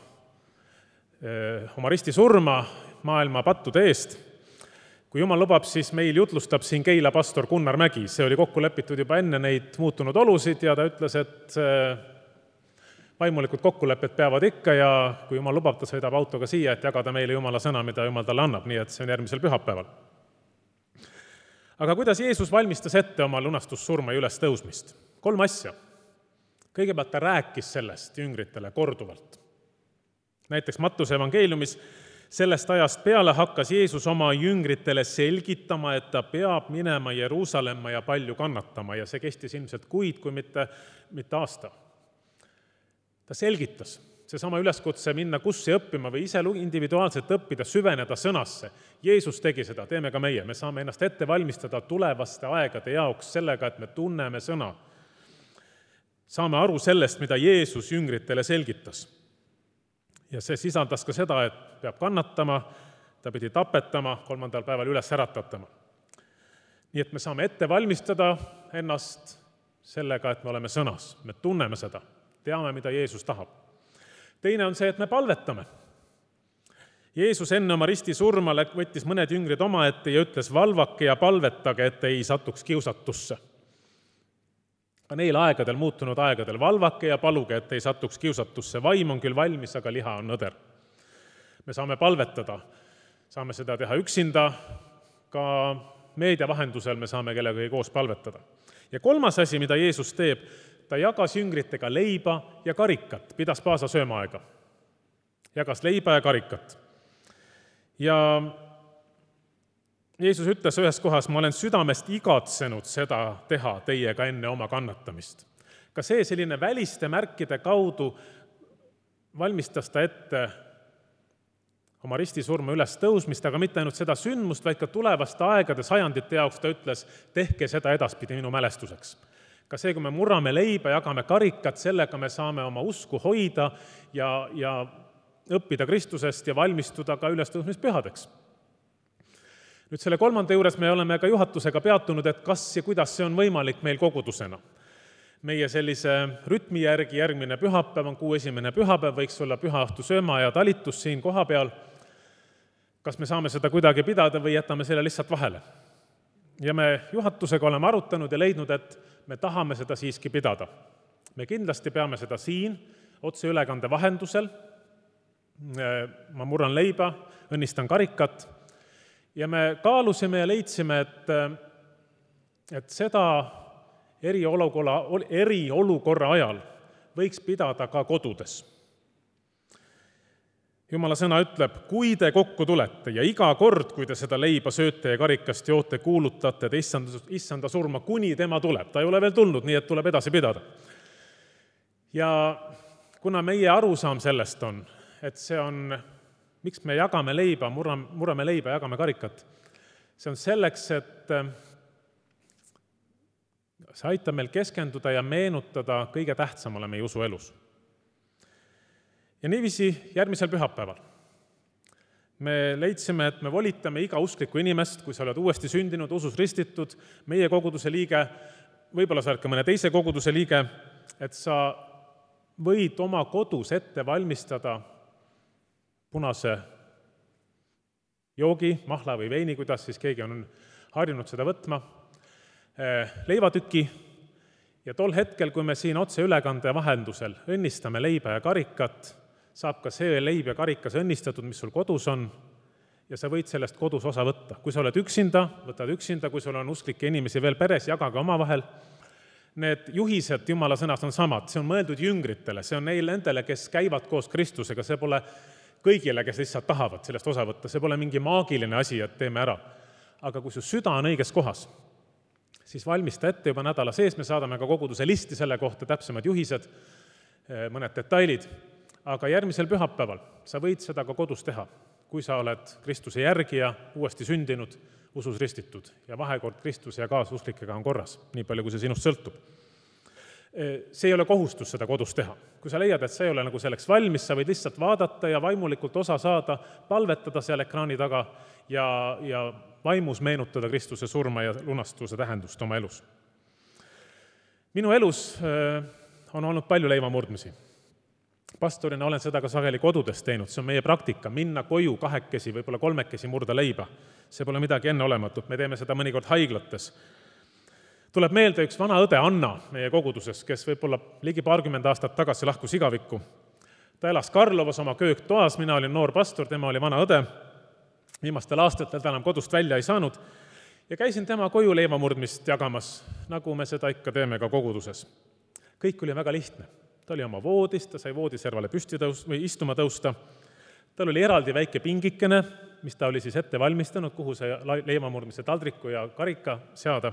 oma risti surma maailma pattude eest. Kui Jumal lubab, siis meil jutlustab siin Keila pastor Gunnar Mägi. See oli kokku lepitud juba enne neid muutunud olusid ja ta ütles, et vaimulikud kokkulepped peavad ikka ja kui Jumal lubab, ta sõidab autoga siia, et jagada meile Jumala sõna, mida Jumal talle annab, nii et see on järgmisel pühapäeval. Aga kuidas Jeesus valmistas ette oma lunastussurma ja üles tõusmist? Kolm asja. Kõigepealt ta rääkis sellest jüngritele korduvalt. Näiteks Mattuse evangeeliumis sellest ajast peale hakkas Jeesus oma jüngritele selgitama, et ta peab minema Jeruusalemma ja palju kannatama ja see kestis ilmselt kuid, kui mitte, mitte aasta. Ta selgitas, seesama üleskutse minna kusse õppima või ise individuaalselt õppida, süveneda sõnasse. Jeesus tegi seda, teeme ka meie. Me saame ennast ette valmistada tulevaste aegade jaoks sellega, et me tunneme sõna. Saame aru sellest, mida Jeesus jüngritele selgitas. Ja see sisaldas ka seda, et peab kannatama, ta pidi tapetama, kolmandal päeval üles äratatama. Nii et me saame ette valmistada ennast sellega, et me oleme sõnas. Me tunneme seda, teame, mida Jeesus tahab. Teine on see, et me palvetame. Jeesus enne oma risti surma võttis mõned jüngrid oma ette ja ütles, valvake ja palvetage, et ei satuks kiusatusse. Ka neil aegadel, muutunud aegadel, valvake ja paluge, et ei satuks kiusatusse. Vaim on küll valmis, aga liha on nõder. Me saame palvetada, saame seda teha üksinda, ka meedia vahendusel me saame kellegagi koos palvetada. Ja kolmas asi, mida Jeesus teeb, ta jagas jüngritega leiba ja karikat, pidas paasa söömaaega. Jagas leiba ja karikat. Ja Jeesus ütles ühes kohas, ma olen südamest igatsenud seda teha teiega enne oma kannatamist. Ka see selline väliste märkide kaudu valmistas ta ette oma ristisurma üles tõusmist, aga mitte ainult seda sündmust, vaid ka tulevaste aegade sajandite jaoks ta ütles, tehke seda edaspidi minu mälestuseks. Ka see, kui me murrame leiba, jagame karikat, sellega me saame oma usku hoida ja, ja õppida Kristusest ja valmistuda ka ülestõusmispühadeks. Nüüd selle kolmanda juures me oleme ka juhatusega peatunud, et kas ja kuidas see on võimalik meil kogudusena. Meie sellise rütmi järgi järgmine pühapäev on kuu esimene pühapäev, võiks olla pühaõhtu sööma ja talitus siin koha peal. Kas me saame seda kuidagi pidada või jätame selle lihtsalt vahele? Ja me juhatusega oleme arutanud ja leidnud, et me tahame seda siiski pidada. Me kindlasti peame seda siin, otse ülekande vahendusel. Ma murran leiba, õnnistan karikat. Ja me kaalusime ja leidsime, et, et seda eriolukorra, eriolukorra ajal võiks pidada ka kodudes. Jumala sõna ütleb, kui te kokku tulete ja iga kord, kui te seda leiba sööte ja karikast joote, kuulutate te issanda, issanda surma, kuni tema tuleb. Ta ei ole veel tulnud, nii et tuleb edasi pidada. Ja kuna meie arusaam sellest on, et see on... Miks me jagame leiba, murrame leiba, jagame karikat? See on selleks, et see aitab meil keskenduda ja meenutada kõige tähtsamale meie usuelus. Ja niiviisi järgmisel pühapäeval me leidsime, et me volitame iga usklikku inimest, kui sa oled uuesti sündinud, usus ristitud, meie koguduse liige, võib-olla sa oled ka mõne teise koguduse liige, et sa võid oma kodus ette valmistada punase joogi, mahla või veini, kuidas siis keegi on harjunud seda võtma, leivatüki, ja tol hetkel, kui me siin otse ülekande vahendusel õnnistame leiba ja karikat, saab ka see leib ja karikas õnnistatud, mis sul kodus on, ja sa võid sellest kodus osa võtta. Kui sa oled üksinda, võtad üksinda, kui sul on usklikke inimesi veel peres, jagage omavahel. Need juhised Jumala sõnas on samad, see on mõeldud jüngritele, see on neil nendele, kes käivad koos Kristusega, see pole kõigile, kes lihtsalt tahavad sellest osa võtta, see pole mingi maagiline asi, et teeme ära. Aga kui su süda on õiges kohas, siis valmista ette juba nädala sees, me saadame ka koguduse listi selle kohta, täpsemad juhised, mõned detailid, aga järgmisel pühapäeval sa võid seda ka kodus teha, kui sa oled Kristuse järgija, uuesti sündinud, usus ristitud ja vahekord Kristuse ja kaasuslikega on korras, nii palju, kui see sinust sõltub. See ei ole kohustus seda kodus teha. Kui sa leiad, et sa ei ole nagu selleks valmis, sa võid lihtsalt vaadata ja vaimulikult osa saada, palvetada seal ekraani taga ja, ja vaimus meenutada Kristuse surma ja lunastuse tähendust oma elus. Minu elus on olnud palju leivamurdmisi. Pastorina olen seda ka sageli kodudes teinud, see on meie praktika, minna koju kahekesi, võib-olla kolmekesi murda leiba. See pole midagi enneolematut, me teeme seda mõnikord haiglates. Tuleb meelde üks vana õde Anna meie koguduses, kes võib-olla ligi paarkümmend aastat tagasi lahkus igavikku. Ta elas Karlovas oma kööktoas, mina olin noor pastor, tema oli vana õde. Viimastel aastatel ta enam kodust välja ei saanud ja käisin tema koju leivamurdmist jagamas, nagu me seda ikka teeme ka koguduses. Kõik oli väga lihtne. Ta oli oma voodis, ta sai voodiservale püsti tõus- või istuma tõusta. Tal oli eraldi väike pingikene, mis ta oli siis ette valmistanud, kuhu see leivamurdmise taldriku ja karika seada.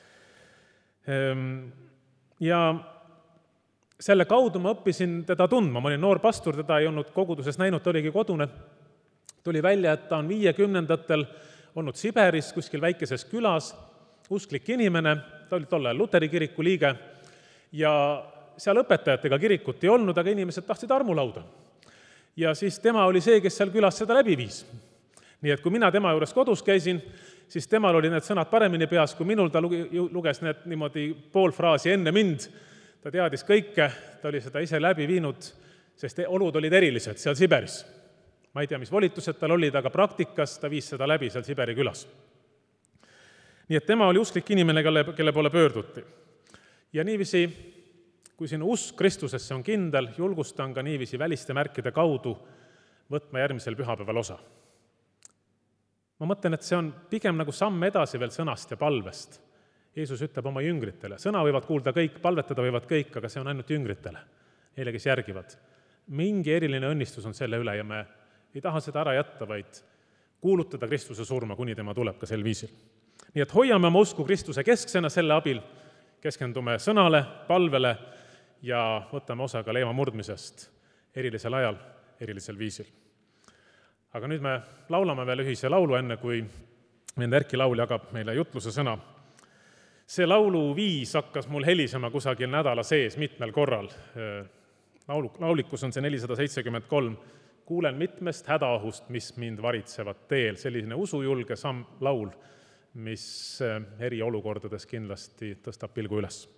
Ja selle kaudu ma õppisin teda tundma, ma olin noor pastor, teda ei olnud koguduses näinud, ta oligi kodune. Tuli välja, et ta on viiekümnendatel olnud Siberis, kuskil väikeses külas, usklik inimene, ta oli tol ajal Luteri kiriku liige ja seal õpetajatega kirikut ei olnud, aga inimesed tahtsid armulauda. Ja siis tema oli see, kes seal külas seda läbi viis. Nii et kui mina tema juures kodus käisin, siis temal oli need sõnad paremini peas, kui minul ta luges need niimoodi pool fraasi enne mind. Ta teadis kõike, ta oli seda ise läbi viinud, sest olud olid erilised seal Siberis. Ma ei tea, mis volitused tal olid, aga praktikas ta viis seda läbi seal Siberi külas. Nii et tema oli usklik inimene, kelle, kelle poole pöörduti. Ja niiviisi, kui sinu usk Kristusesse on kindel, julgustan ka niiviisi väliste märkide kaudu võtma järgmisel pühapäeval osa. Ma mõtlen, et see on pigem nagu samm edasi veel sõnast ja palvest. Jeesus ütleb oma jüngritele, sõna võivad kuulda kõik, palvetada võivad kõik, aga see on ainult jüngritele, neile, kes järgivad. Mingi eriline õnnistus on selle üle ja me ei taha seda ära jätta, vaid kuulutada Kristuse surma, kuni tema tuleb ka sel viisil. Nii et hoiame oma usku Kristuse kesksena selle abil, keskendume sõnale, palvele ja võtame osa ka leeva murdmisest erilisel ajal, erilisel viisil. Aga nüüd me laulame veel ühise laulu, enne kui nende Erki laul jagab meile jutluse sõna. See laulu viis hakkas mul helisema kusagil nädala sees mitmel korral. Laulu, laulikus on see nelisada seitsekümmend kolm. Kuulen mitmest hädaohust, mis mind varitsevad teel. Selline usujulge samm laul, mis eri olukordades kindlasti tõstab pilgu üles.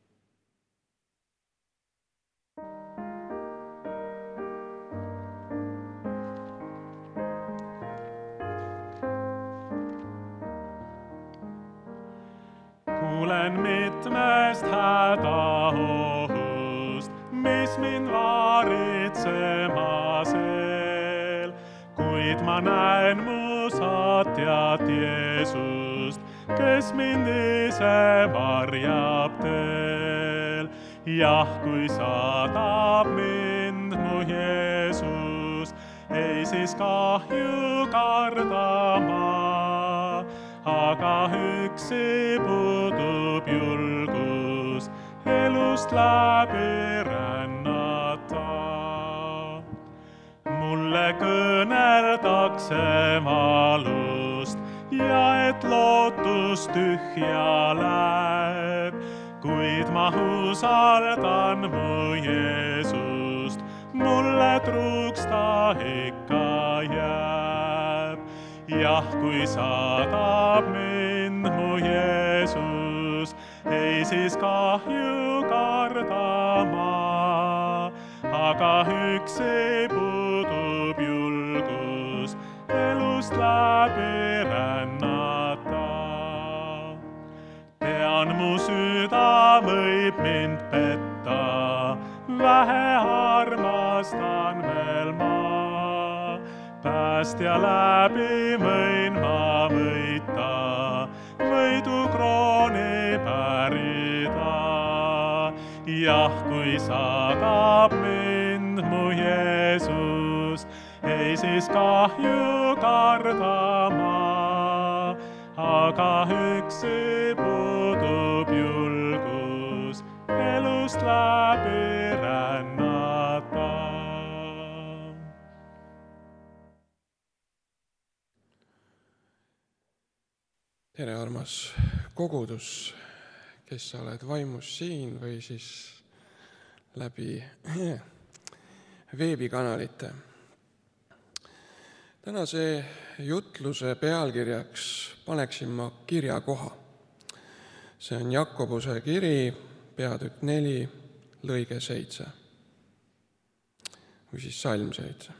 Kuulen mitmest hädaohust, mis mind varitsemas eel, kuid ma näen mu saatjat Jeesust, kes mind ise varjab teel. Jah, kui saadab mind mu Jeesus, ei siis kahju kardama, aga üksi puudub julgus elust läbi rännata. Mulle kõneldakse valust ja et lootus tühja läheb, kuid ma usaldan mu Jeesust, mulle truuks ta ikka jääb. Jah, kui saadab mind mu Jeesus, ei siis kahju karda ma, aga üksi puudub julgus elust läbi rännata. Tean, mu süda võib mind petta, vähe armastan veel ma. Päästja läbi võin ma võita, võidu krooni pärida. Jah, kui saadab mind mu Jeesus, ei siis kahju karda ma, aga üksi puudub julgus elust läbi rännata. Tere, armas kogudus, kes sa oled vaimus siin või siis läbi veebikanalite. Tänase jutluse pealkirjaks paneksin ma kirjakoha. See on Jakobuse kiri, peatükk neli, lõige seitse. Või siis salm seitse.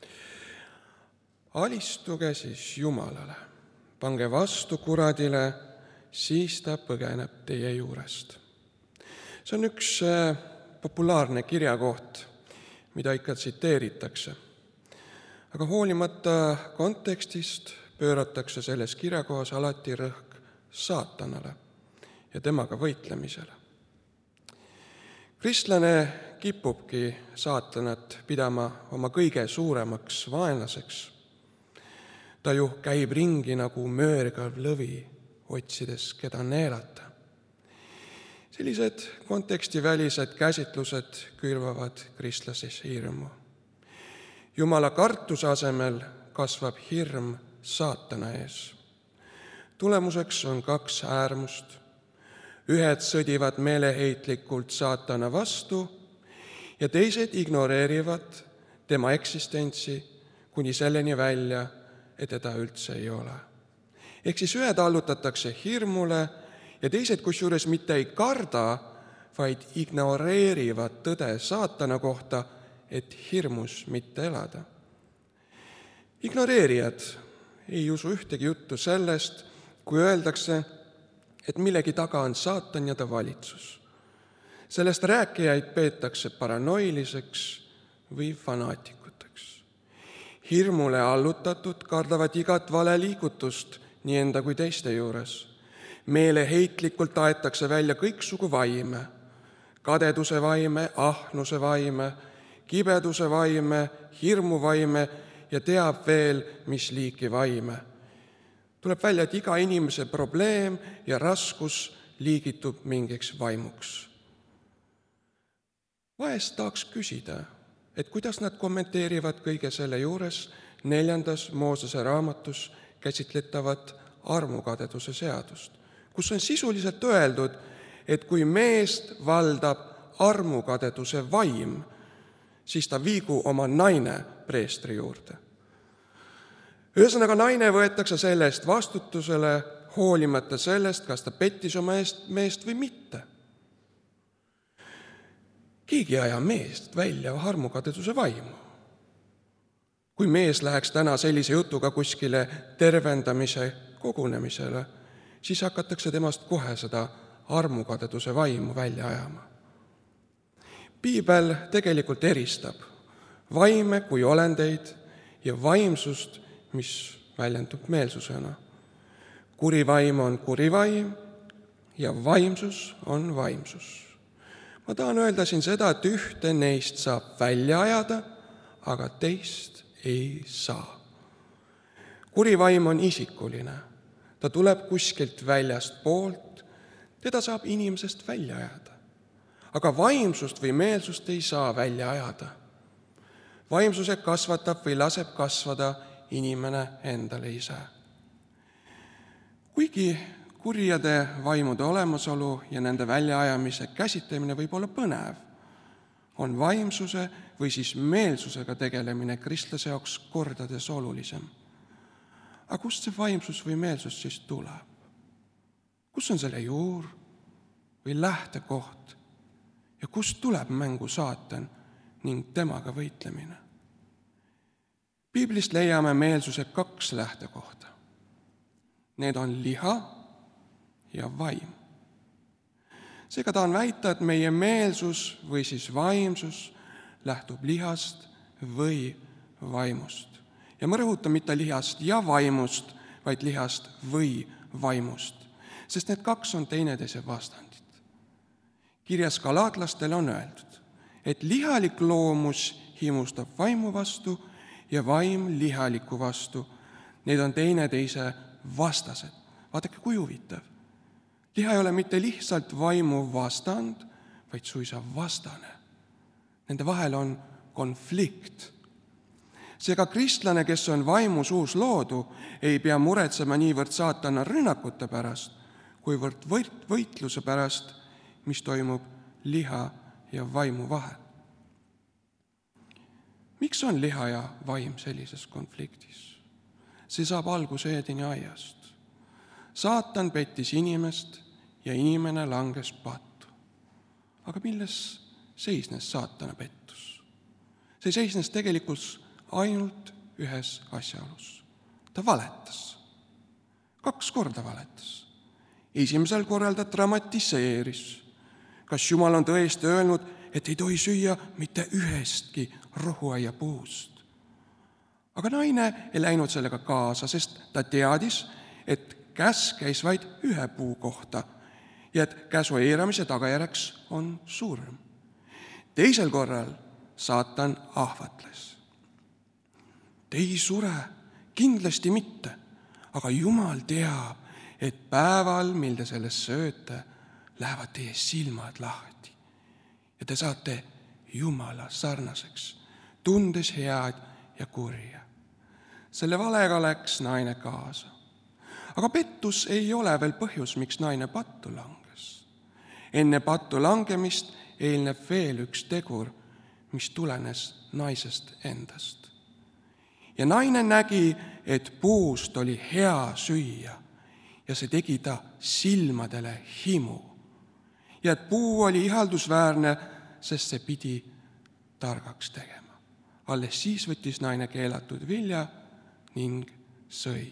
Alistuge siis Jumalale, pange vastu kuradile, siis ta põgeneb teie juurest. See on üks populaarne kirjakoht, mida ikka tsiteeritakse. Aga hoolimata kontekstist pööratakse selles kirjakohas alati rõhk saatanale ja temaga võitlemisele. Kristlane kipubki saatanat pidama oma kõige suuremaks vaenlaseks. Ta ju käib ringi nagu möörgav lõvi, otsides keda neelata. Sellised kontekstivälised käsitlused külvavad kristlases hirmu. Jumala kartuse asemel kasvab hirm saatana ees. Tulemuseks on kaks äärmust. Ühed sõdivad meeleheitlikult saatana vastu ja teised ignoreerivad tema eksistentsi kuni selleni välja, et teda üldse ei ole. Ehk siis ühed allutatakse hirmule ja teised kusjuures mitte ei karda, vaid ignoreerivad tõde saatana kohta, et hirmus mitte elada. Ignoreerijad ei usu ühtegi juttu sellest, kui öeldakse, et millegi taga on saatan ja ta valitsus. Sellest rääkijaid peetakse paranoiliseks või fanaatikuteks. Hirmule allutatud kardavad igat valeliigutust nii enda kui teiste juures. Meeleheitlikult aetakse välja kõiksugu vaime, kadeduse vaime, ahnuse vaime, kibeduse vaime, hirmu vaime ja teab veel, mis liiki vaime. Tuleb välja, et iga inimese probleem ja raskus liigitub mingiks vaimuks. Vahest tahaks küsida, et kuidas nad kommenteerivad kõige selle juures neljandas Moosese raamatus käsitletavat armukadeduse seadust, kus on sisuliselt öeldud, et kui meest valdab armukadeduse vaim, siis ta viigu oma naine preestri juurde. Ühesõnaga, naine võetakse selle eest vastutusele, hoolimata sellest, kas ta pettis oma eest meest või mitte. Keegi aja meest välja armukadeduse vaimu. Kui mees läheks täna sellise jutuga kuskile tervendamise kogunemisele, siis hakatakse temast kohe seda armukadeduse vaimu välja ajama. Piibel tegelikult eristab vaime kui olendeid ja vaimsust, mis väljendub meelsusena. Kuri vaim on kuri vaim ja vaimsus on vaimsus. Ma tahan öelda siin seda, et ühte neist saab välja ajada, aga teist ei saa. Kuri vaim on isikuline. Ta tuleb kuskilt väljast poolt, teda saab inimesest välja ajada. Aga vaimsust või meelsust ei saa välja ajada. Vaimsuse kasvatab või laseb kasvada inimene endale ise. Kuigi kurjade vaimude olemasolu ja nende väljaajamise käsitlemine võib olla põnev, on vaimsuse või siis meelsusega tegelemine kristlase jaoks kordades olulisem. Aga kust see vaimsus või meelsus siis tuleb? Kus on selle juur või lähtekoht ja kust tuleb mängu saatan ning temaga võitlemine? Piiblist leiame meelsuse kaks lähtekohta. Need on liha ja vaim. Seega tahan väita, et meie meelsus või siis vaimsus lähtub lihast või vaimust. Ja ma rõhutan mitte lihast ja vaimust, vaid lihast või vaimust, sest need kaks on teineteise vastandid. Kirjas galaatlastele on öeldud, et lihalik loomus himustab vaimu vastu ja vaim lihaliku vastu. Need on teineteise vastased. Vaadake, kui huvitav. Liha ei ole mitte lihtsalt vaimu vastand, vaid suisa vastane. Nende vahel on konflikt. Seega kristlane, kes on vaimus uus loodu, ei pea muretsema niivõrd saatana rünnakute pärast, kuivõrd võitluse pärast, mis toimub liha ja vaimu vahel. Miks on liha ja vaim sellises konfliktis? See saab alguse Eedeni aiast. Saatan pettis inimest ja inimene langes pattu. Aga milles seisnes saatana pettus? See seisnes tegelikult ainult ühes asjaolus. Ta valetas. Kaks korda valetas. Esimesel korral ta dramatiseeris. Kas Jumal on tõesti öelnud, et ei tohi süüa mitte ühestki rohuaia puust? Aga naine ei läinud sellega kaasa, sest ta teadis, et käsk käis vaid ühe puu kohta ja et käsu eiramise tagajärjeks on surm. Teisel korral saatan ahvatles. Te ei sure, kindlasti mitte, aga Jumal teab, et päeval, mil te sellest sööte, lähevad teie silmad lahti ja te saate Jumala sarnaseks, tundes head ja kurja. Selle valega läks naine kaasa. Aga pettus ei ole veel põhjus, miks naine pattu langes. Enne pattu langemist eelneb veel üks tegur, mis tulenes naisest endast. Ja naine nägi, et puust oli hea süüa ja see tegi ta silmadele himu. Ja et puu oli ihaldusväärne, sest see pidi targaks tegema. Alles siis võttis naine keelatud vilja ning sõi.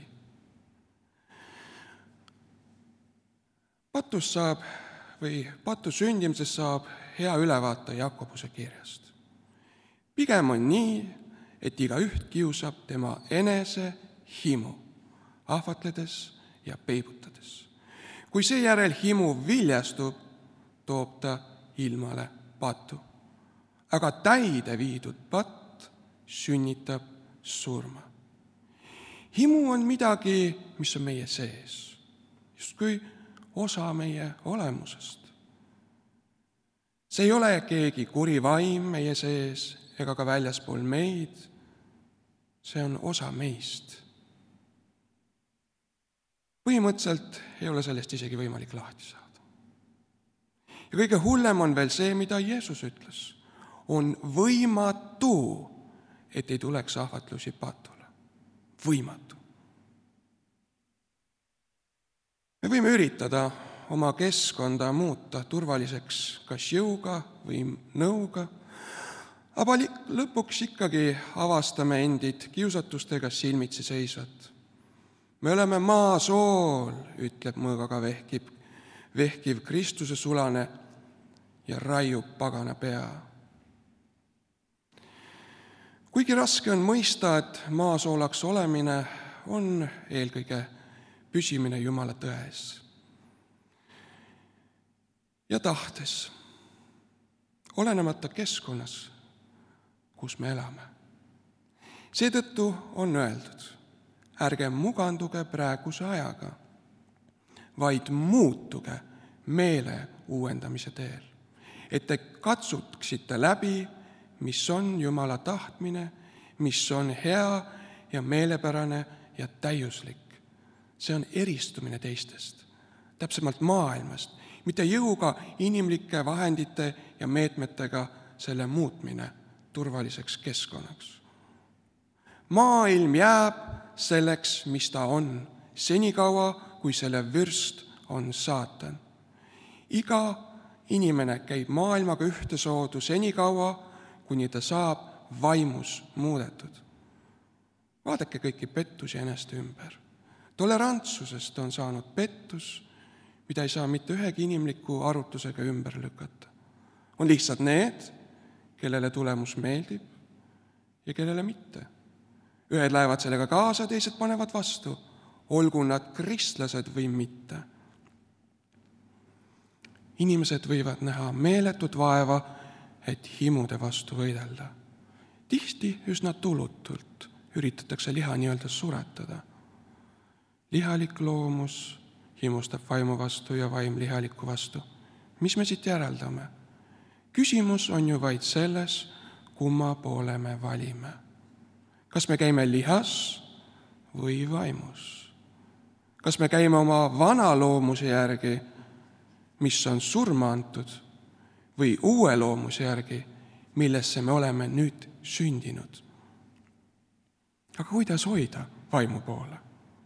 Patus saab või patu sündimisest saab hea ülevaate Jakobuse kirjast. Pigem on nii, et iga üht kiusab tema enese himu, ahvatledes ja peibutades. Kui seejärel himu viljastub, toob ta ilmale patu. Aga täide viidud patt sünnitab surma. Himu on midagi, mis on meie sees, justkui osa meie olemusest. See ei ole keegi kuri vaim meie sees ega ka väljaspool meid, see on osa meist. Põhimõtteliselt ei ole sellest isegi võimalik lahti saada. Ja kõige hullem on veel see, mida Jeesus ütles. On võimatu, et ei tuleks ahvatlusi patule. Võimatu. Me võime üritada oma keskkonda muuta turvaliseks kas jõuga või nõuga, aga lõpuks ikkagi avastame endid kiusatustega silmitsi seisvat. Me oleme maasool, ütleb mõõgaga vehkib, vehkiv Kristuse sulane ja raiub pagana pea. Kuigi raske on mõista, et maasoolaks olemine on eelkõige püsimine Jumala tões ja tahtes, olenemata keskkonnas, kus me elame. Seetõttu on öeldud, ärge muganduge praeguse ajaga, vaid muutuge meele uuendamise teel, et te katsuksite läbi, mis on Jumala tahtmine, mis on hea ja meelepärane ja täiuslik. See on eristumine teistest, täpsemalt maailmast, mitte jõuga inimlike vahendite ja meetmetega selle muutmine turvaliseks keskkonnaks. Maailm jääb selleks, mis ta on, senikaua, kui selle vürst on saatan. Iga inimene käib maailmaga ühtesoodu senikaua, kuni ta saab vaimus muudetud. Vaadake kõiki pettusi eneste ümber. Tolerantsusest on saanud pettus, mida ei saa mitte ühegi inimliku arutusega ümber lükata. On lihtsalt need, kellele tulemus meeldib ja kellele mitte. Ühed lähevad sellega kaasa, teised panevad vastu, olgu nad kristlased või mitte. Inimesed võivad näha meeletut vaeva, et himude vastu võidelda. Tihti üsna tulutult üritatakse liha nii-öelda suretada. Lihalik loomus himustab vaimu vastu ja vaim lihaliku vastu. Mis me siit järeldame? Küsimus on ju vaid selles, kumma poole me valime. Kas me käime lihas või vaimus? Kas me käime oma vana loomuse järgi, mis on surma antud, või uue loomuse järgi, millesse me oleme nüüd sündinud? Aga kuidas hoida vaimu poole?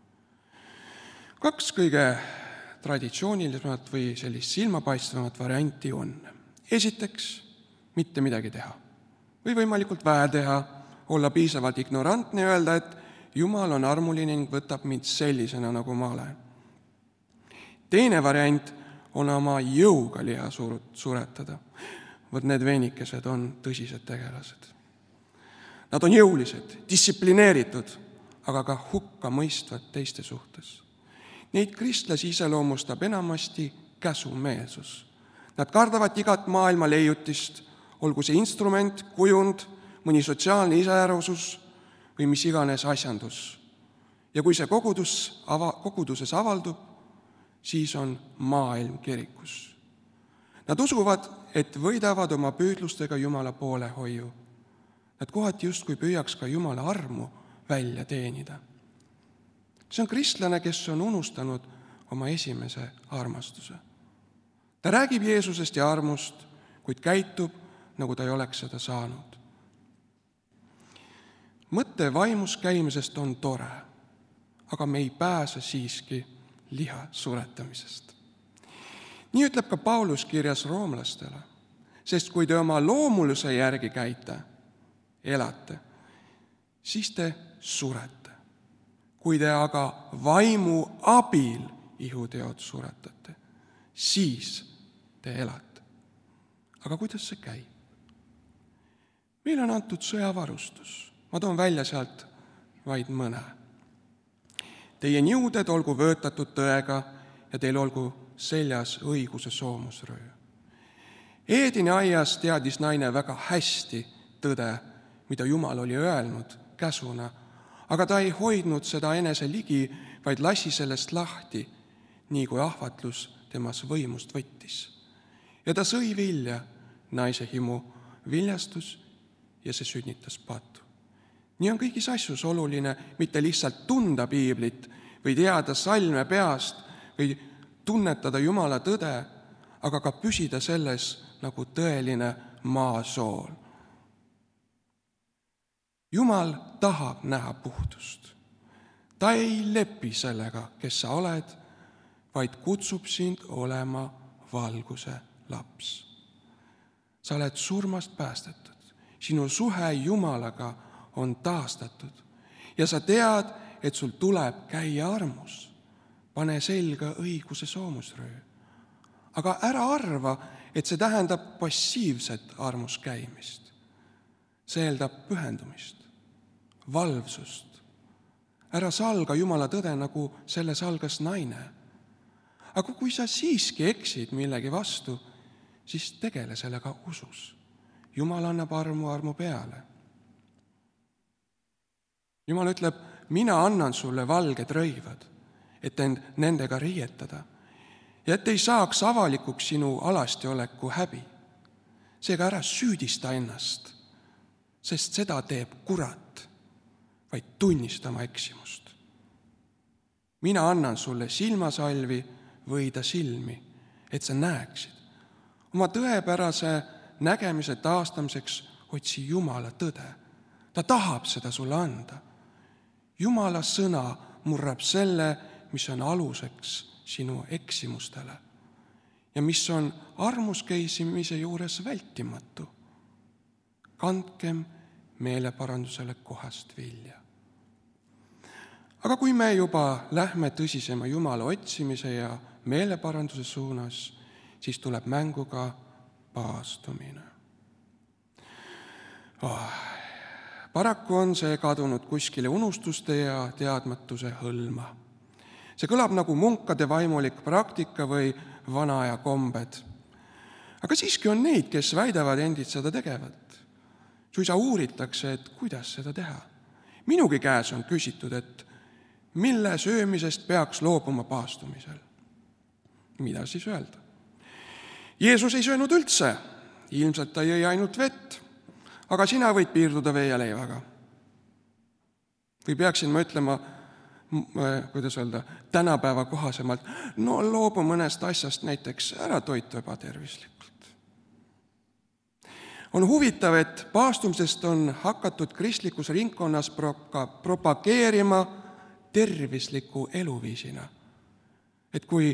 Kaks kõige traditsioonilisemat või sellist silmapaistvamat varianti on. Esiteks, mitte midagi teha. Või võimalikult vähe teha, olla piisavalt ignorantne ja öelda, et Jumal on armuline ning võtab mind sellisena, nagu ma olen. Teine variant on oma jõuga liha suretada. Võt need veenikesed on tõsised tegelased. Nad on jõulised, distsiplineeritud, aga ka hukka mõistvad teiste suhtes. Neid kristlasi iseloomustab enamasti käsumeelsus. Nad kardavad igat maailma leiutist, olgu see instrument, kujund, mõni sotsiaalne iseärasus või mis iganes asjandus. Ja kui see kogudus, ava, koguduses avaldub, siis on maailm kirikus. Nad usuvad, et võidavad oma püüdlustega Jumala poolehoiu. Nad kohati justkui püüaks ka Jumala armu välja teenida. See on kristlane, kes on unustanud oma esimese armastuse. Ta räägib Jeesusest ja armust, kuid käitub, nagu ta ei oleks seda saanud. Mõte vaimus käimisest on tore, aga me ei pääse siiski liha suretamisest. Nii ütleb ka Paulus kirjas roomlastele, sest kui te oma loomuluse järgi käite, elate, siis te surete. Kui te aga vaimu abil ihuteod suretate, siis te elate. Aga kuidas see käib? Meil on antud sõjavarustus. Ma toon välja sealt vaid mõne. Teie niuded olgu vöötatud tõega ja teil olgu seljas õiguse soomusröö. Eedini aias teadis naine väga hästi tõde, mida Jumal oli öelnud käsuna, aga ta ei hoidnud seda enese ligi, vaid lasi sellest lahti, nii kui ahvatlus temas võimust võttis. Ja ta sõi vilja, naise himu viljastus ja see sünnitas patu. Nii on kõigis asjus oluline mitte lihtsalt tunda piiblit või teada salme peast või tunnetada Jumala tõde, aga ka püsida selles nagu tõeline maasool. Jumal tahab näha puhtust. Ta ei lepi sellega, kes sa oled, vaid kutsub sind olema valguse laps. Sa oled surmast päästetud. Sinu suhe Jumalaga on taastatud ja sa tead, et sul tuleb käia armus. Pane selga õiguse soomusröö. Aga ära arva, et see tähendab passiivset armus käimist. See eeldab pühendumist, valvsust. Ära salga Jumala tõde, nagu selle salgas naine. Aga kui sa siiski eksid millegi vastu, siis tegele sellega usus. Jumal annab armu armu peale. Jumal ütleb, mina annan sulle valged rõivad, et end nendega riietada ja et ei saaks avalikuks sinu alastioleku häbi. Seega ära süüdista ennast, sest seda teeb kurat, vaid tunnistama eksimust. Mina annan sulle silmasalvi, võida silmi, et sa näeksid. Oma tõepärase nägemise taastamiseks otsi Jumala tõde. Ta tahab seda sulle anda. Jumala sõna murrab selle, mis on aluseks sinu eksimustele ja mis on armuskeisimise juures vältimatu. Kandkem meeleparandusele kohast vilja. Aga kui me juba lähme tõsisema Jumala otsimise ja meeleparanduse suunas, siis tuleb mängu ka paastumine. Oh. Paraku on see kadunud kuskile unustuste ja teadmatuse hõlma. See kõlab nagu munkade vaimulik praktika või vana aja kombed. Aga siiski on neid, kes väidavad endid seda tegevat. Suisa uuritakse, et kuidas seda teha. Minugi käes on küsitud, et mille söömisest peaks loobuma paastumisel. Mida siis öelda? Jeesus ei söönud üldse, ilmselt ta jõi ainult vett, aga sina võid piirduda vee ja leivaga. Või peaksin ma ütlema, kuidas öelda, tänapäeva kohasemalt, no loobu mõnest asjast näiteks ära toitu ebatervislikult. On huvitav, et paastumisest on hakatud kristlikus ringkonnas propageerima tervisliku eluviisina. Et kui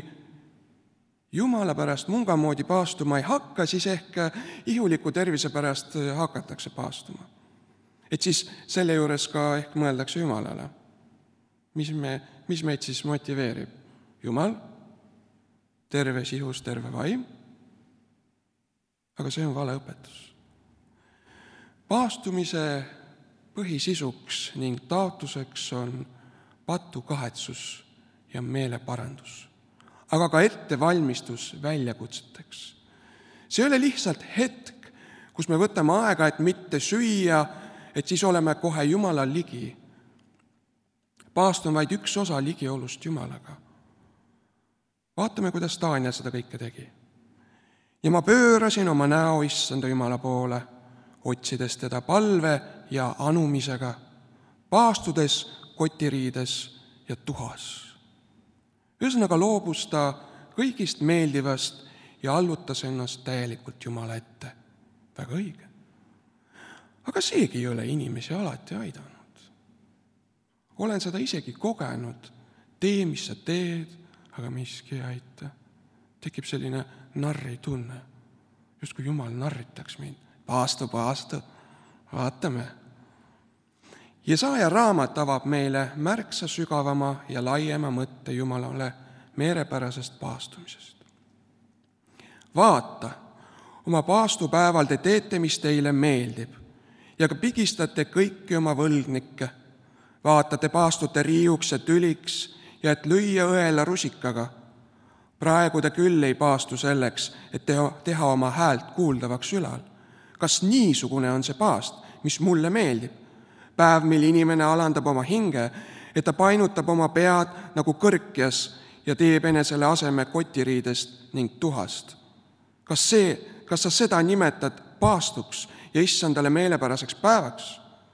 Jumala pärast munga moodi paastuma ei hakka, siis ehk ihuliku tervise pärast hakatakse paastuma. Et siis selle juures ka ehk mõeldakse Jumalale. Mis, me, mis meid siis motiveerib? Jumal, terve sihus, terve vaim. Aga see on vale õpetus. Paastumise põhisisuks ning taotluseks on patu kahetsus ja meeleparandus, aga ka ettevalmistus väljakutseteks. See ei ole lihtsalt hetk, kus me võtame aega, et mitte süüa, et siis oleme kohe Jumala ligi. Paast on vaid üks osa ligiolust Jumalaga. Vaatame, kuidas Taania seda kõike tegi. Ja ma pöörasin oma näo issanda Jumala poole, otsides teda palve ja anumisega, paastudes kotiriides ja tuhas. Ühesõnaga loobus ta kõigist meeldivast ja allutas ennast täielikult Jumala ette. Väga õige. Aga seegi ei ole inimesi alati aidanud. Olen seda isegi kogenud. Tee, mis sa teed, aga miski ei aita. Tekib selline narri tunne. Just kui Jumal narritaks mind. Paastu, paastu. Vaatame. Jesaja raamat avab meile märksa sügavama ja laiema mõtte Jumalale meerepärasest paastumisest. Vaata, oma paastupäeval te teete, mis teile meeldib, ja ka pigistate kõiki oma võlgnikke. Vaatate, paastute riiuks ja tüliks ja et lüüa õela rusikaga. Praegu te küll ei paastu selleks, et teha, teha oma häält kuuldavaks ülal. Kas niisugune on see paast, mis mulle meeldib? Päev, mil inimene alandab oma hinge, et ta painutab oma pead nagu kõrkjas ja teeb enesele aseme kotiriidest ning tuhast. Kas, see, kas sa seda nimetad paastuks ja issandale meelepäraseks päevaks?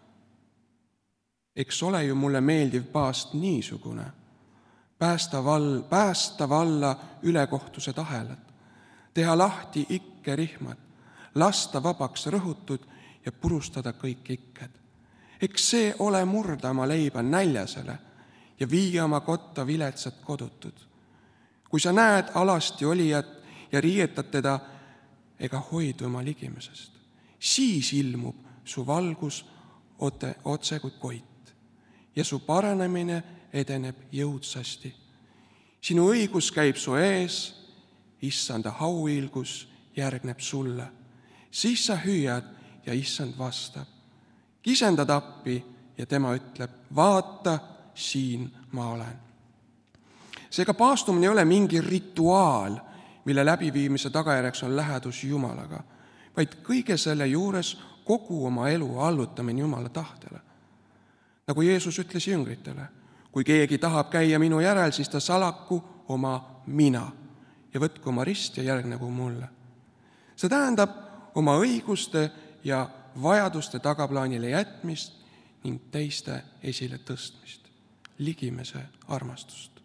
Eks ole ju mulle meeldiv paast niisugune. Päästa, val, päästa valla ülekohtused ahelad, teha lahti ikke rihmad, lasta vabaks rõhutud ja purustada kõik ikked. Eks see ole murda oma leiba näljasele ja viia oma kotta viletsat kodutud. Kui sa näed alasti olijat ja riietad teda ega hoidu oma ligimisest, siis ilmub su valgus ote, otse kui koit ja su paranemine edeneb jõudsasti. Sinu õigus käib su ees, issanda hauilgus järgneb sulle. Siis sa hüüad ja issand vastab. Kisendad appi ja tema ütleb, vaata, siin ma olen. Seega paastumine ei ole mingi rituaal, mille läbiviimise tagajärjeks on lähedus Jumalaga, vaid kõige selle juures kogu oma elu allutamine Jumala tahtele. Nagu Jeesus ütles jüngritele, kui keegi tahab käia minu järel, siis ta salaku oma mina ja võtku oma rist ja järgnegu mulle. See tähendab oma õiguste ja vajaduste tagaplaanile jätmist ning teiste esile tõstmist, ligimese armastust.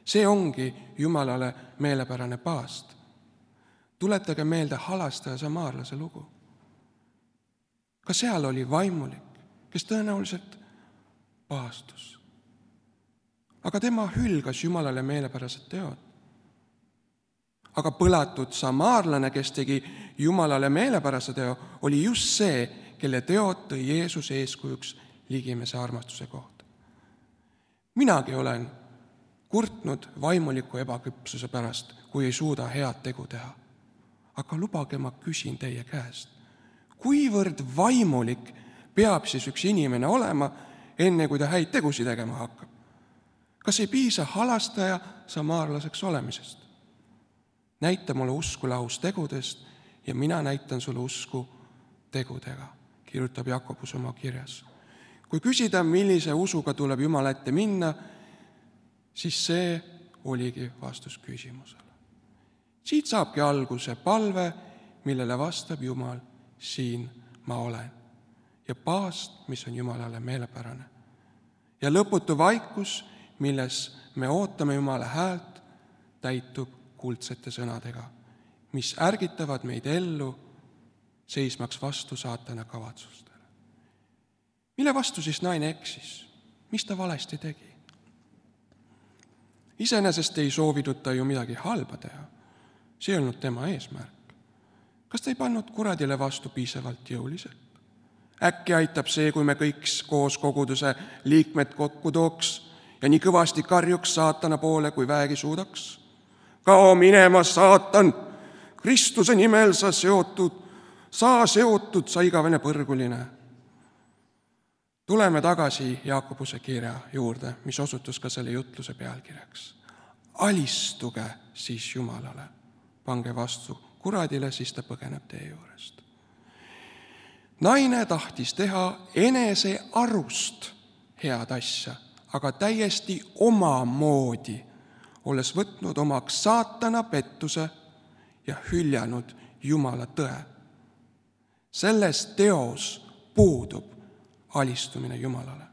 see ongi Jumalale meelepärane paast. Tuletage meelde halastaja samaarlase lugu. Ka seal oli vaimulik, kes tõenäoliselt paastus. Aga tema hülgas Jumalale meelepärased teod. Aga põlatud samaarlane, kes tegi Jumalale meelepärase teo, oli just see, kelle teod tõi Jeesus eeskujuks ligimese armastuse kohta. Minagi olen kurtnud vaimuliku ebaküpsuse pärast, kui ei suuda head tegu teha. Aga lubage, ma küsin teie käest, kuivõrd vaimulik peab siis üks inimene olema, enne kui ta häid tegusid tegema hakkab? Kas ei piisa halastaja samaarlaseks olemisest? Näita mulle usku lahus tegudest ja mina näitan sulle usku tegudega, kirjutab Jakobus oma kirjas. Kui küsida, millise usuga tuleb Jumala ette minna, siis see oligi vastus küsimusele. Siit saabki alguse palve, millele vastab Jumal, siin ma olen. Ja paast, mis on Jumalale meelepärane. Ja lõputu vaikus, milles me ootame Jumala häält, täitub kuldsete sõnadega, mis ärgitavad meid ellu, seismaks vastu saatana kavatsustele. Mille vastu siis naine eksis? Mis ta valesti tegi? Iseenesest ei soovinud ta ju midagi halba teha. See ei olnud tema eesmärk. Kas ta ei pannud kuradile vastu piisavalt jõuliselt? Äkki aitab see, kui me kõik koos koguduse liikmed kokku tooks ja nii kõvasti karjuks saatana poole, kui väegi suudaks? Kao minema, saatan! Kristuse nimel sa seotud, saa seotud, sa igavene põrguline. Tuleme tagasi Jaakobuse kirja juurde, mis osutus ka selle jutluse pealkirjaks. Alistuge siis Jumalale. Pange vastu kuradile, siis ta põgeneb teie juurest. Naine tahtis teha enese arust head asja, aga täiesti oma moodi, olles võtnud omaks saatana pettuse ja hüljanud Jumala tõe. Selles teos puudub alistumine Jumalale.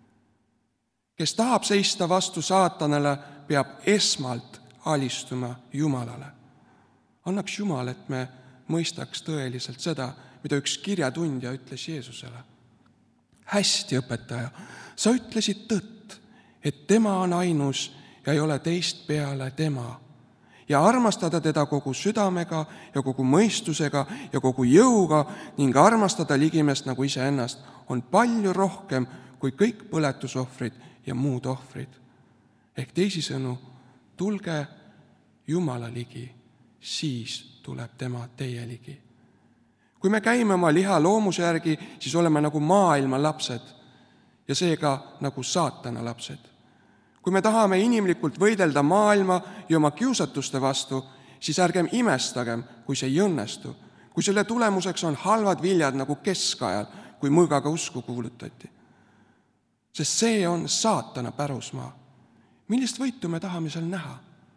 Kes tahab seista vastu saatanale, peab esmalt alistuma Jumalale. Annaks Jumal, et me mõistaks tõeliselt seda, mida üks kirjatundja ütles Jeesusele. Hästi, õpetaja, sa ütlesid tõtt, et tema on ainus ja ei ole teist peale tema. Ja armastada teda kogu südamega ja kogu mõistusega ja kogu jõuga ning armastada ligimest nagu iseennast on palju rohkem kui kõik põletusohvrid ja muud ohvrid. Ehk teisisõnu, tulge Jumala ligi, siis tuleb tema teie ligi. Kui me käime oma liha loomuse järgi, siis oleme nagu maailma lapsed ja seega nagu saatana lapsed. Kui me tahame inimlikult võidelda maailma ja oma kiusatuste vastu, siis ärgem imestagem, kui see ei õnnestu, kui selle tulemuseks on halvad viljad nagu keskajal, kui mõõgaga usku kuulutati. Sest see on saatana pärusmaa. Millist võitu me tahame seal näha?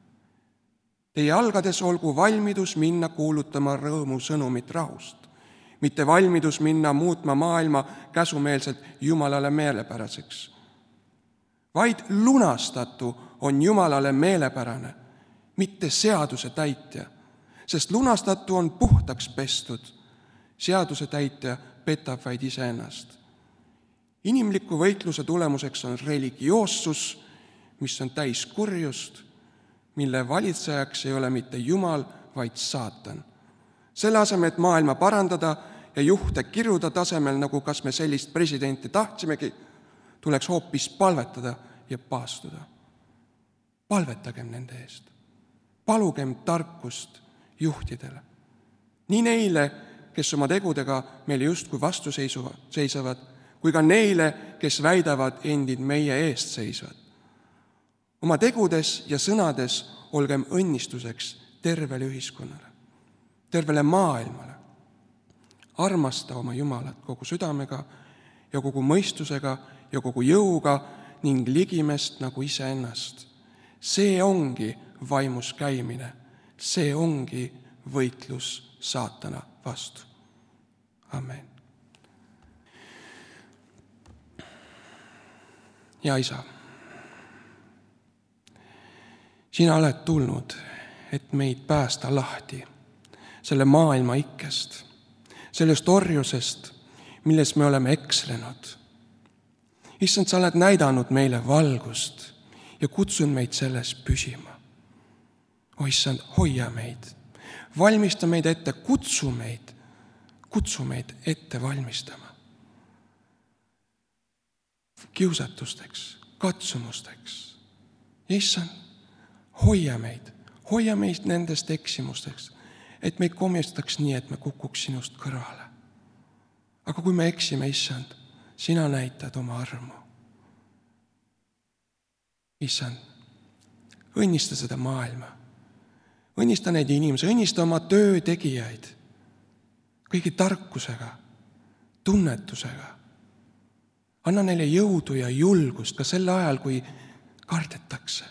Teie algades olgu valmidus minna kuulutama rõõmu sõnumit rahust, mitte valmidus minna muutma maailma käsumeelselt Jumalale meelepäraseks. Vaid lunastatu on Jumalale meelepärane, mitte seaduse täitja, sest lunastatu on puhtaks pestud. Seaduse täitja petab vaid iseennast. Inimliku võitluse tulemuseks on religioossus, mis on täis kurjust, mille valitsejaks ei ole mitte Jumal, vaid saatan. Selle asemel, et maailma parandada ja juhte kiruda tasemel, nagu kas me sellist presidenti tahtsimegi, tuleks hoopis palvetada ja paastuda. Palvetagem nende eest. Palugem tarkust juhtidele. Nii neile, kes oma tegudega meile justkui vastu seisavad, kui ka neile, kes väidavad endid meie eest seisvad. Oma tegudes ja sõnades olgem õnnistuseks tervele ühiskonnale, tervele maailmale. Armasta oma Jumalat kogu südamega ja kogu mõistusega ja kogu jõuga ning ligimest nagu iseennast. See ongi vaimus käimine, see ongi võitlus saatana vastu. Amen. Ja Isa, sina oled tulnud, et meid päästa lahti selle maailma ikkest, sellest orjusest, milles me oleme ekslenud. Issand, sa oled näidanud meile valgust ja kutsun meid selles püsima. O issand, hoia meid, valmista meid ette, kutsu meid, kutsu meid ette valmistama. Kiusatusteks, katsumusteks. Issand, hoia meid, hoia meid nendest eksimusteks, et meid komistaks nii, et me kukuks sinust kõrvale. Aga kui me eksime, issand, sina näitad oma armu. Issand, õnnista seda maailma, õnnista neid inimesi, õnnista oma töö tegijaid kõigi tarkusega, tunnetusega. Anna neile jõudu ja julgust ka sel ajal, kui kardetakse.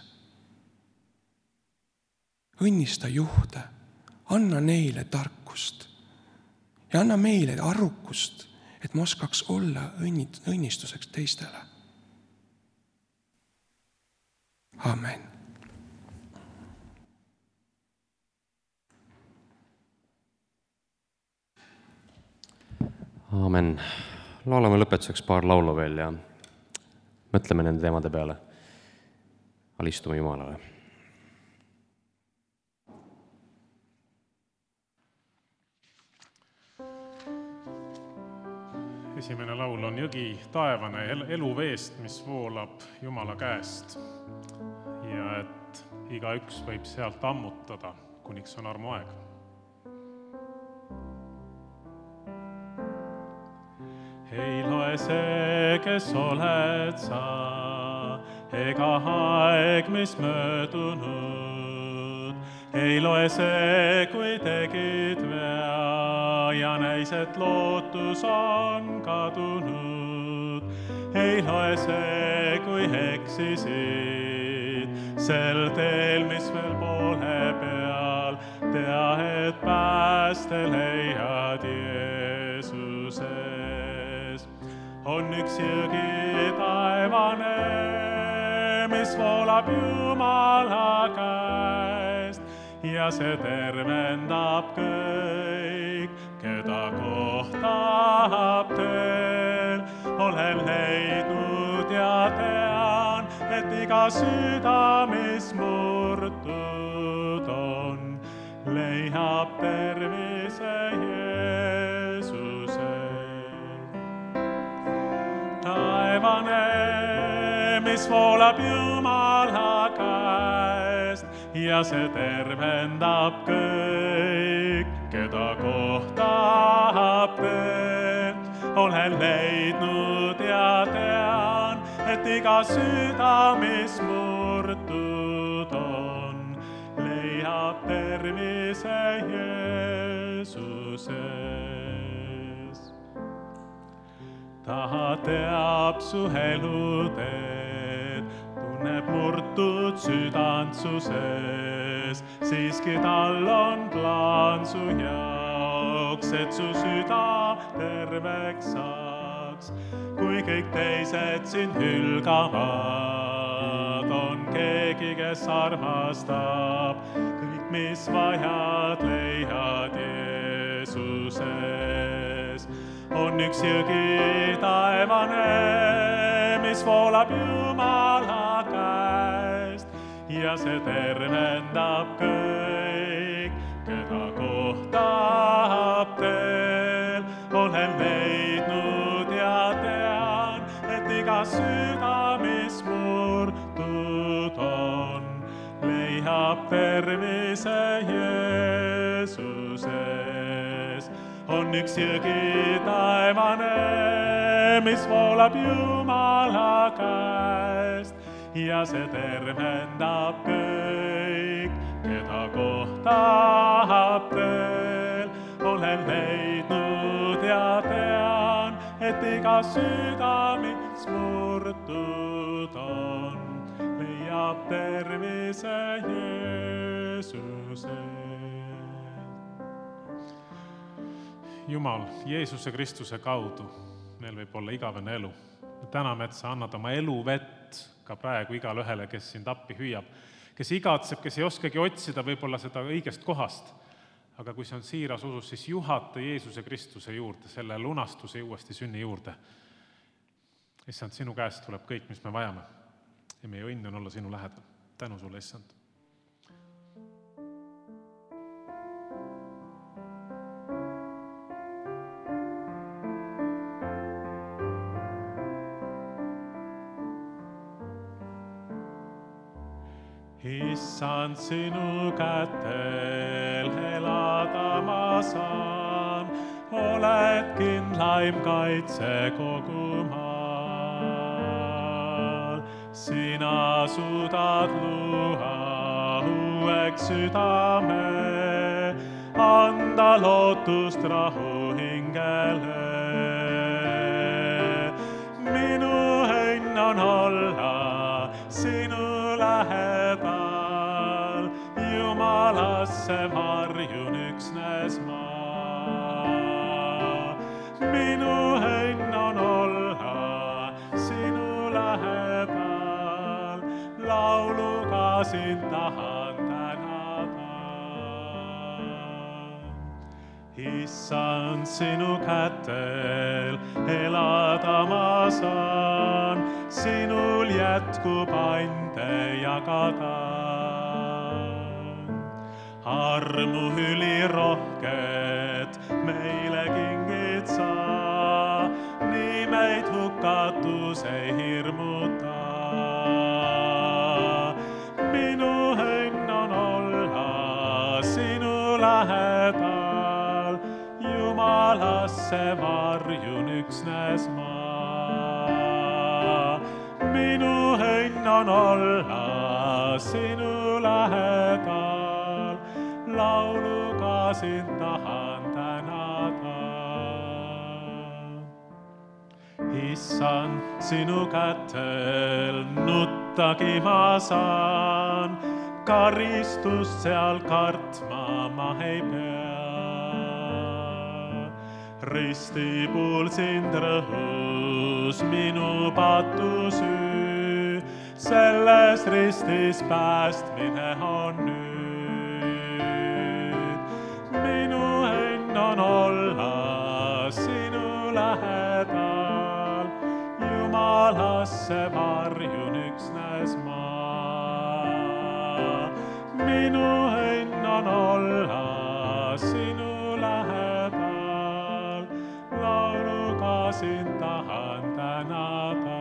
Õnnista juhte, anna neile tarkust ja anna meile arukust, et me oskaks olla õnnistuseks teistele. Amen. Amen. Laulame lõpetuseks paar laulu veel ja mõtleme nende teemade peale. Alistume Jumalale. Esimene laul on Jõgi taevane eluveest, mis voolab Jumala käest. Ja et igaüks võib sealt ammutada, kuniks on armuaeg. Ei loe see, kes oled sa, ega aeg, mis möödunud. Ei loe see, kui tegid vea ja näis, et lootus on kadunud. Ei loe see, kui eksisid sel teel, mis veel poole peal. Tea, et pääste leiad Jeesuses. On üks jõgi taevane, mis voolab Jumala käest ja see tervendab kõik, keda kohtab teel. Olen leidnud ja tean, et iga süda, mis murtud on, leiab tervise Jeesuse. Taevane, mis voolab Jumala käest ja see tervendab kõik, keda kohtab teel. Olen leidnud ja tean, et iga süda, mis murtud on, leiab tervise Jeesuses. Ta teab su eluteed, tunneb murtud südantsuses, siiski tal on plaan su jaoks, et su süda terveks saaks. Kui kõik teised sind hülgavad, on keegi, kes armastab, kõik, mis vajad, leiad Jeesuses. On üks jõgi taevane, mis voolab Jumala käest ja see tervendab kõik, keda kohtab teel. Olen leidnud ja tean, et iga süda, mis murtud on, leiab tervise Jeesuses. On üks jõgi taevane, mis voolab Jumala käest ja see tervendab kõik, keda kohtab teel. Olen leidnud ja tean, et iga süda, mis murtud on, leiab tervise Jeesuses. Jumal, Jeesuse Kristuse kaudu meil võib olla igavene elu. Me täname, et sa annad oma elu vett ka praegu igale ühele, kes sind appi hüüab. kes igatseb, kes ei oskagi otsida võib-olla seda õigest kohast. Aga kui see on siiras usus, siis juhata Jeesuse Kristuse juurde, selle lunastuse ja uuesti sünni juurde. Issand, sinu käest tuleb kõik, mis me vajame. Ja meie õnn on olla sinu lähedal. Tänu sulle, Issand. Issand, sinu kätel elada ma saan, oled kindlaim kaitse kogu maal. Sina suudad luua uueks südame, anda lootust rahu hingele. Minu õnn on olla sinu lähedal, Jumalasse varjun üksnes ma. Minu õnn on olla sinu lähedal, lauluga sind tahan tänada. Issand, sinu kätel elada ma saan, sinul jätkub ande jagada. Armu ülirohket meile kingid sa, nii meid hukatus ei hirmuta. Minu õnn on olla sinu lähedal, Jumalasse varjun üksnes ma. Minu õnn on olla sinu lähedal, lauluga sind tahan tänada. Issand, sinu kätel nuttagi ma saan, karistust seal kartma ma ei pea. Ristipuul sind rõhus minu patusüü, selles ristis päästmine on nüüd. Minu õnn on olla sinu lähedal, Jumalasse varjun üksnes ma. Minu õnn on olla sinu lähedal, lauluga sind tahan tänada.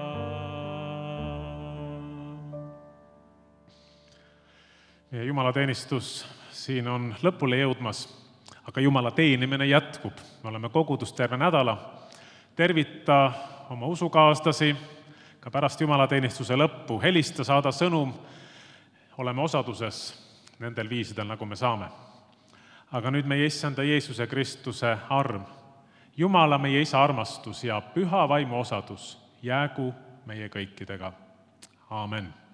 Meie jumalateenistus siin on lõpule jõudmas, aga Jumala teenimine jätkub. Me oleme kogudus terve nädala. Tervita oma usukaaslasi, ka pärast jumalateenistuse lõppu. Helista, saada sõnum. Oleme osaduses nendel viisidel, nagu me saame. Aga nüüd meie Issanda Jeesuse Kristuse arm, Jumala meie Isa armastus ja püha vaimu osadus jäägu meie kõikidega. Aamen.